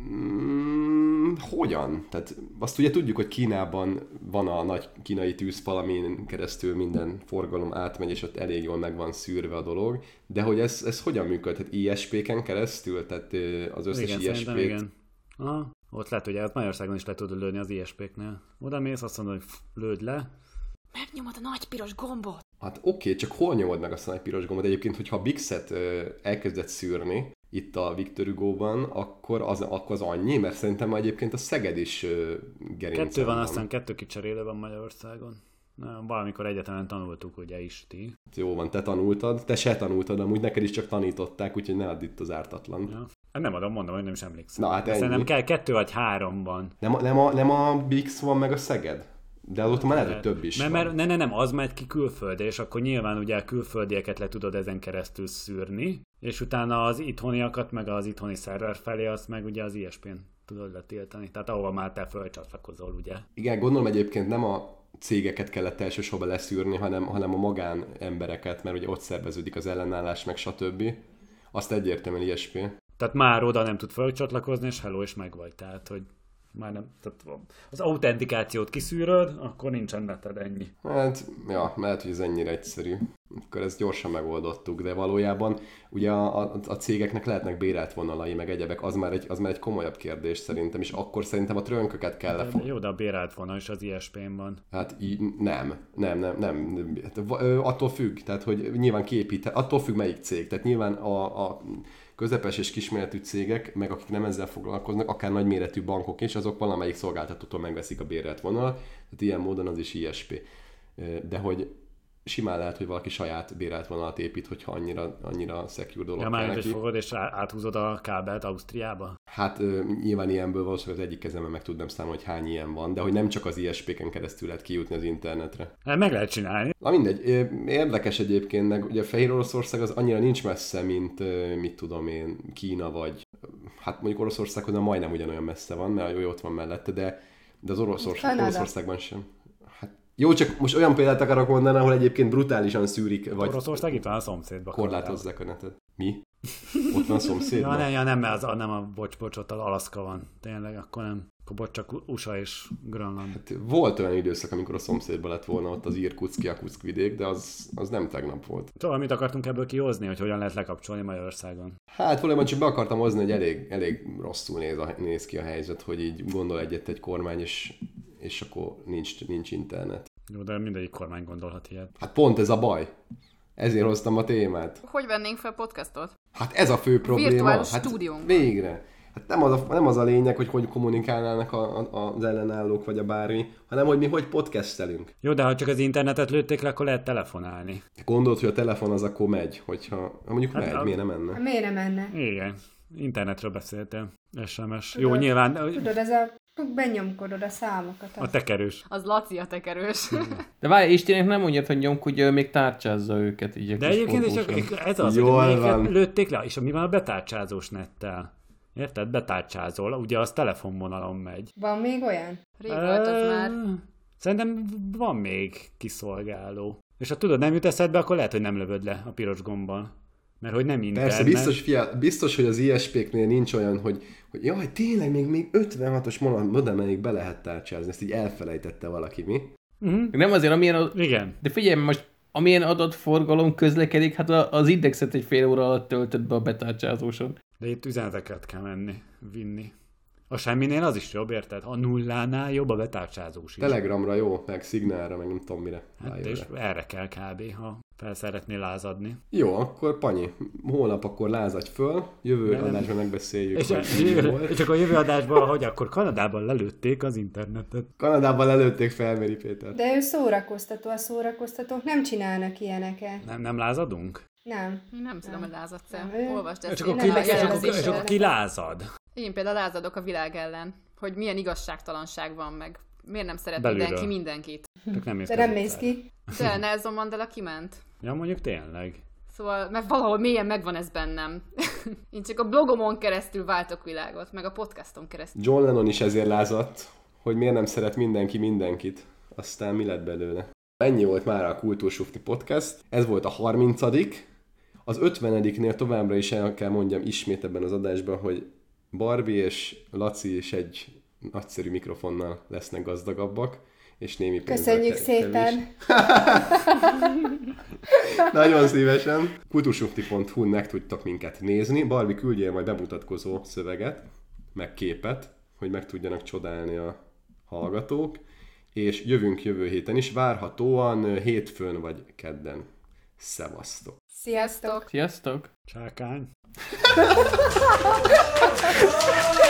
Hmm, hogyan? Tehát azt ugye tudjuk, hogy Kínában van a nagy kínai tűzfal, amin keresztül minden forgalom átmegy, és ott elég jól meg van szűrve a dolog. De hogy ez, ez hogyan működhet? I S P-ken keresztül? Tehát az összes igen, I S P-t? Igen, aha. Ott lehet, hogy Magyarországon is le tudod lőni az I S P-knél. Oda mész, azt mondod, hogy lőd le. Megnyomod a nagy piros gombot. Hát oké, okay, csak hol nyomod meg azt a nagy piros gombot? Egyébként, hogyha a Bixet elkezdett szűrni, itt a Victor Hugo-ban, akkor az, akkor az annyi, mert szerintem egyébként a Szeged is gerincen Kettő van, van, aztán kettő kicserélő van Magyarországon. Na, valamikor egyetemen tanultuk, ugye is ti. Jó van, te tanultad, te se tanultad, amúgy neked is csak tanították, úgyhogy ne add itt az ártatlan. Ja. Hát nem adom, mondom, hogy nem is emlékszem. Na, hát szerintem kell kettő vagy három van. Nem a, nem a, nem a Bix van meg a Szeged? De azóta már lehet, hogy több is mert, van. Mert, ne, ne, nem, az megy ki külföldre, és akkor nyilván ugye a külföldieket le tudod ezen keresztül szűrni, és utána az itthoniakat, meg az itthoni szerver felé, azt meg ugye az I S P-n tudod letiltani. Tehát ahova már te fölcsatlakozol, ugye. Igen, gondolom egyébként nem a cégeket kellett elsősorban leszűrni, hanem, hanem a magán embereket, mert ugye ott szerveződik az ellenállás, meg stb. Azt egyértelműen I S P. Tehát már oda nem tud fölcsatlakozni, és hello, és megvagy. Tehát, hogy már nem, tehát az autentikációt kiszűröd, akkor nincsen neted, ennyi. Hát, ja, lehet, hogy ez ennyire egyszerű. Akkor ezt gyorsan megoldottuk, de valójában ugye a, a, a cégeknek lehetnek bérelt vonalai, meg egyebek, az már, egy, az már egy komolyabb kérdés szerintem, és akkor szerintem a trönköket kell lefog... Jó, de a bérelt vonal is az I S P-n van. Hát í- nem, nem, nem, nem. Hát, attól függ, tehát hogy nyilván kiépít, attól függ melyik cég, tehát nyilván a... a közepes és kisméretű cégek, meg akik nem ezzel foglalkoznak, akár nagyméretű bankok is, azok valamelyik szolgáltatótól megveszik a bérelt vonal, tehát ilyen módon az is I S P. De hogy simán lehet, hogy valaki saját bérelt vonalat épít, hogyha annyira, annyira secure dolog ja, kell már neki. is fogod, és áthúzod a kábelt Ausztriába? Hát nyilván ilyenből valószínűleg az egyik kezemben meg tudnám számolni, hogy hány ilyen van, de hogy nem csak az I S P-ken keresztül lehet kijutni az internetre. Hát meg lehet csinálni. Na mindegy, érdekes egyébként, meg ugye Fehér Oroszország az annyira nincs messze, mint mit tudom én, Kína vagy, hát mondjuk Oroszországhoz majdnem ugyanolyan messze van, mert jó, ott van mellette, de, de az Oroszország, Oroszországban sem. Hát, jó, csak most olyan példát akarok mondani, ahol egyébként brutálisan szűrik, vagy Oroszország itt van a szomszédban. korlátozzák a netet. Mi? Ott van a szomszédban? ja, nem, ja, nem, mert az, nem a bocs, bocs, ott az Alaszka van. Tényleg, akkor nem. Akkor bocs, csak u es á és Grönland. Hát volt olyan időszak, amikor a szomszédban lett volna ott az Irkutszki, Jakutszk vidék, de az, az nem tegnap volt. Szóval mit akartunk ebből kihozni, hogy hogyan lehet lekapcsolni Magyarországon? Hát valójában csak be akartam hozni, hogy elég, elég rosszul néz, a, néz ki a helyzet, hogy így gondol egyet egy kormány, és, és akkor nincs, nincs internet. Jó, de mindegyik kormány gondolhat ilyet. Hát pont ez a baj. Ezért hoztam a témát. Hogy vennénk fel podcastot? Hát ez a fő probléma. Virtuális hát stúdiónkban. Végre. Hát nem az, a, nem az a lényeg, hogy hogy kommunikálnának a, a, az ellenállók, vagy a bármi, hanem hogy mi hogy podcastelünk. Jó, de ha csak az internetet lőtték le, akkor lehet telefonálni. Gondolod, hogy a telefon az akkor megy, hogyha mondjuk hát megy, a... miért nem menne? Miért nem menne? Igen. Internetről beszéltél. es em es. Tudod, Jó, nyilván... Tudod, ez a... Benyomkodod a számokat. A tekerős. Az Laci a tekerős. De várj, Istenek nem mondjad, hogy nyomkodja, még tárcsázza őket. Így de egyébként is ez az, Jól hogy van. lőtték le, és mi van a betárcsázós nettel? Érted? Betárcsázol, ugye az telefonvonalon megy. Van még olyan? Rég volt az már. Szerintem van még kiszolgáló. És ha tudod, nem jut eszedbe, akkor lehet, hogy nem lövöd le a piros gombbal. Mert hogy nem internet. Persze, biztos, fia, biztos, hogy az I S P-knél nincs olyan, hogy, hogy jaj, tényleg még, még ötvenhatos modemig be lehet tárcsázni. Ezt így elfelejtette valaki, mi? Uh-huh. Nem azért, amilyen... A... Igen. De figyelj, most amilyen adatforgalom közlekedik, hát az indexet egy fél óra alatt töltött be a betárcsázóson. De itt üzeneteket kell menni, vinni. A semminél az is jobb, érted? A nullánál jobb a betárcsázós is. Telegramra jó, meg Szignálra, meg nem tudom mire. Hát és erre kell kb. Ha fel szeretnél lázadni. Jó, akkor Panyi, holnap akkor lázadj föl, jövő nem. adásban megbeszéljük. És, a, jövő, és akkor a jövő adásban, hogy akkor Kanadában lelőtték az internetet. Kanadában lelőtték Felmeri Péter. De ő szórakoztató, a szórakoztatók nem csinálnak ilyeneket. Nem, nem lázadunk? Nem. Én nem tudom, hogy lázadsz el. Nem, ő- Olvasd ezt. És én akkor, nem ki, és, vagyok akkor, az és akkor ki lázad? Én például lázadok a világ ellen, hogy milyen igazságtalanság van meg. Miért nem szeret Belülről. mindenki mindenkit? Csak nem mész De ki nem az mész utcára. ki. De Nelson Mandela kiment. Ja, mondjuk tényleg. Szóval, mert valahol mélyen megvan ez bennem. Én csak a blogomon keresztül váltok világot, meg a podcaston keresztül. John Lennon is ezért lázadt, hogy miért nem szeret mindenki mindenkit. Aztán mi lett belőle? Ennyi volt már a Kultúrsufni Podcast. Ez volt a harmincadik Az ötvenediknél továbbra is el kell mondjam ismét ebben az adásban, hogy Barbie és Laci is egy nagyszerű mikrofonnal lesznek gazdagabbak, és némi pénzzel Köszönjük ke- szépen! Nagyon szívesen. kultursufti pont hu-n meg tudtak minket nézni. Barbie, küldjél majd bemutatkozó szöveget, meg képet, hogy meg tudjanak csodálni a hallgatók, és jövünk jövő héten is, várhatóan hétfőn vagy kedden. Szevasztok! Sziasztok! Sziasztok! Csákány.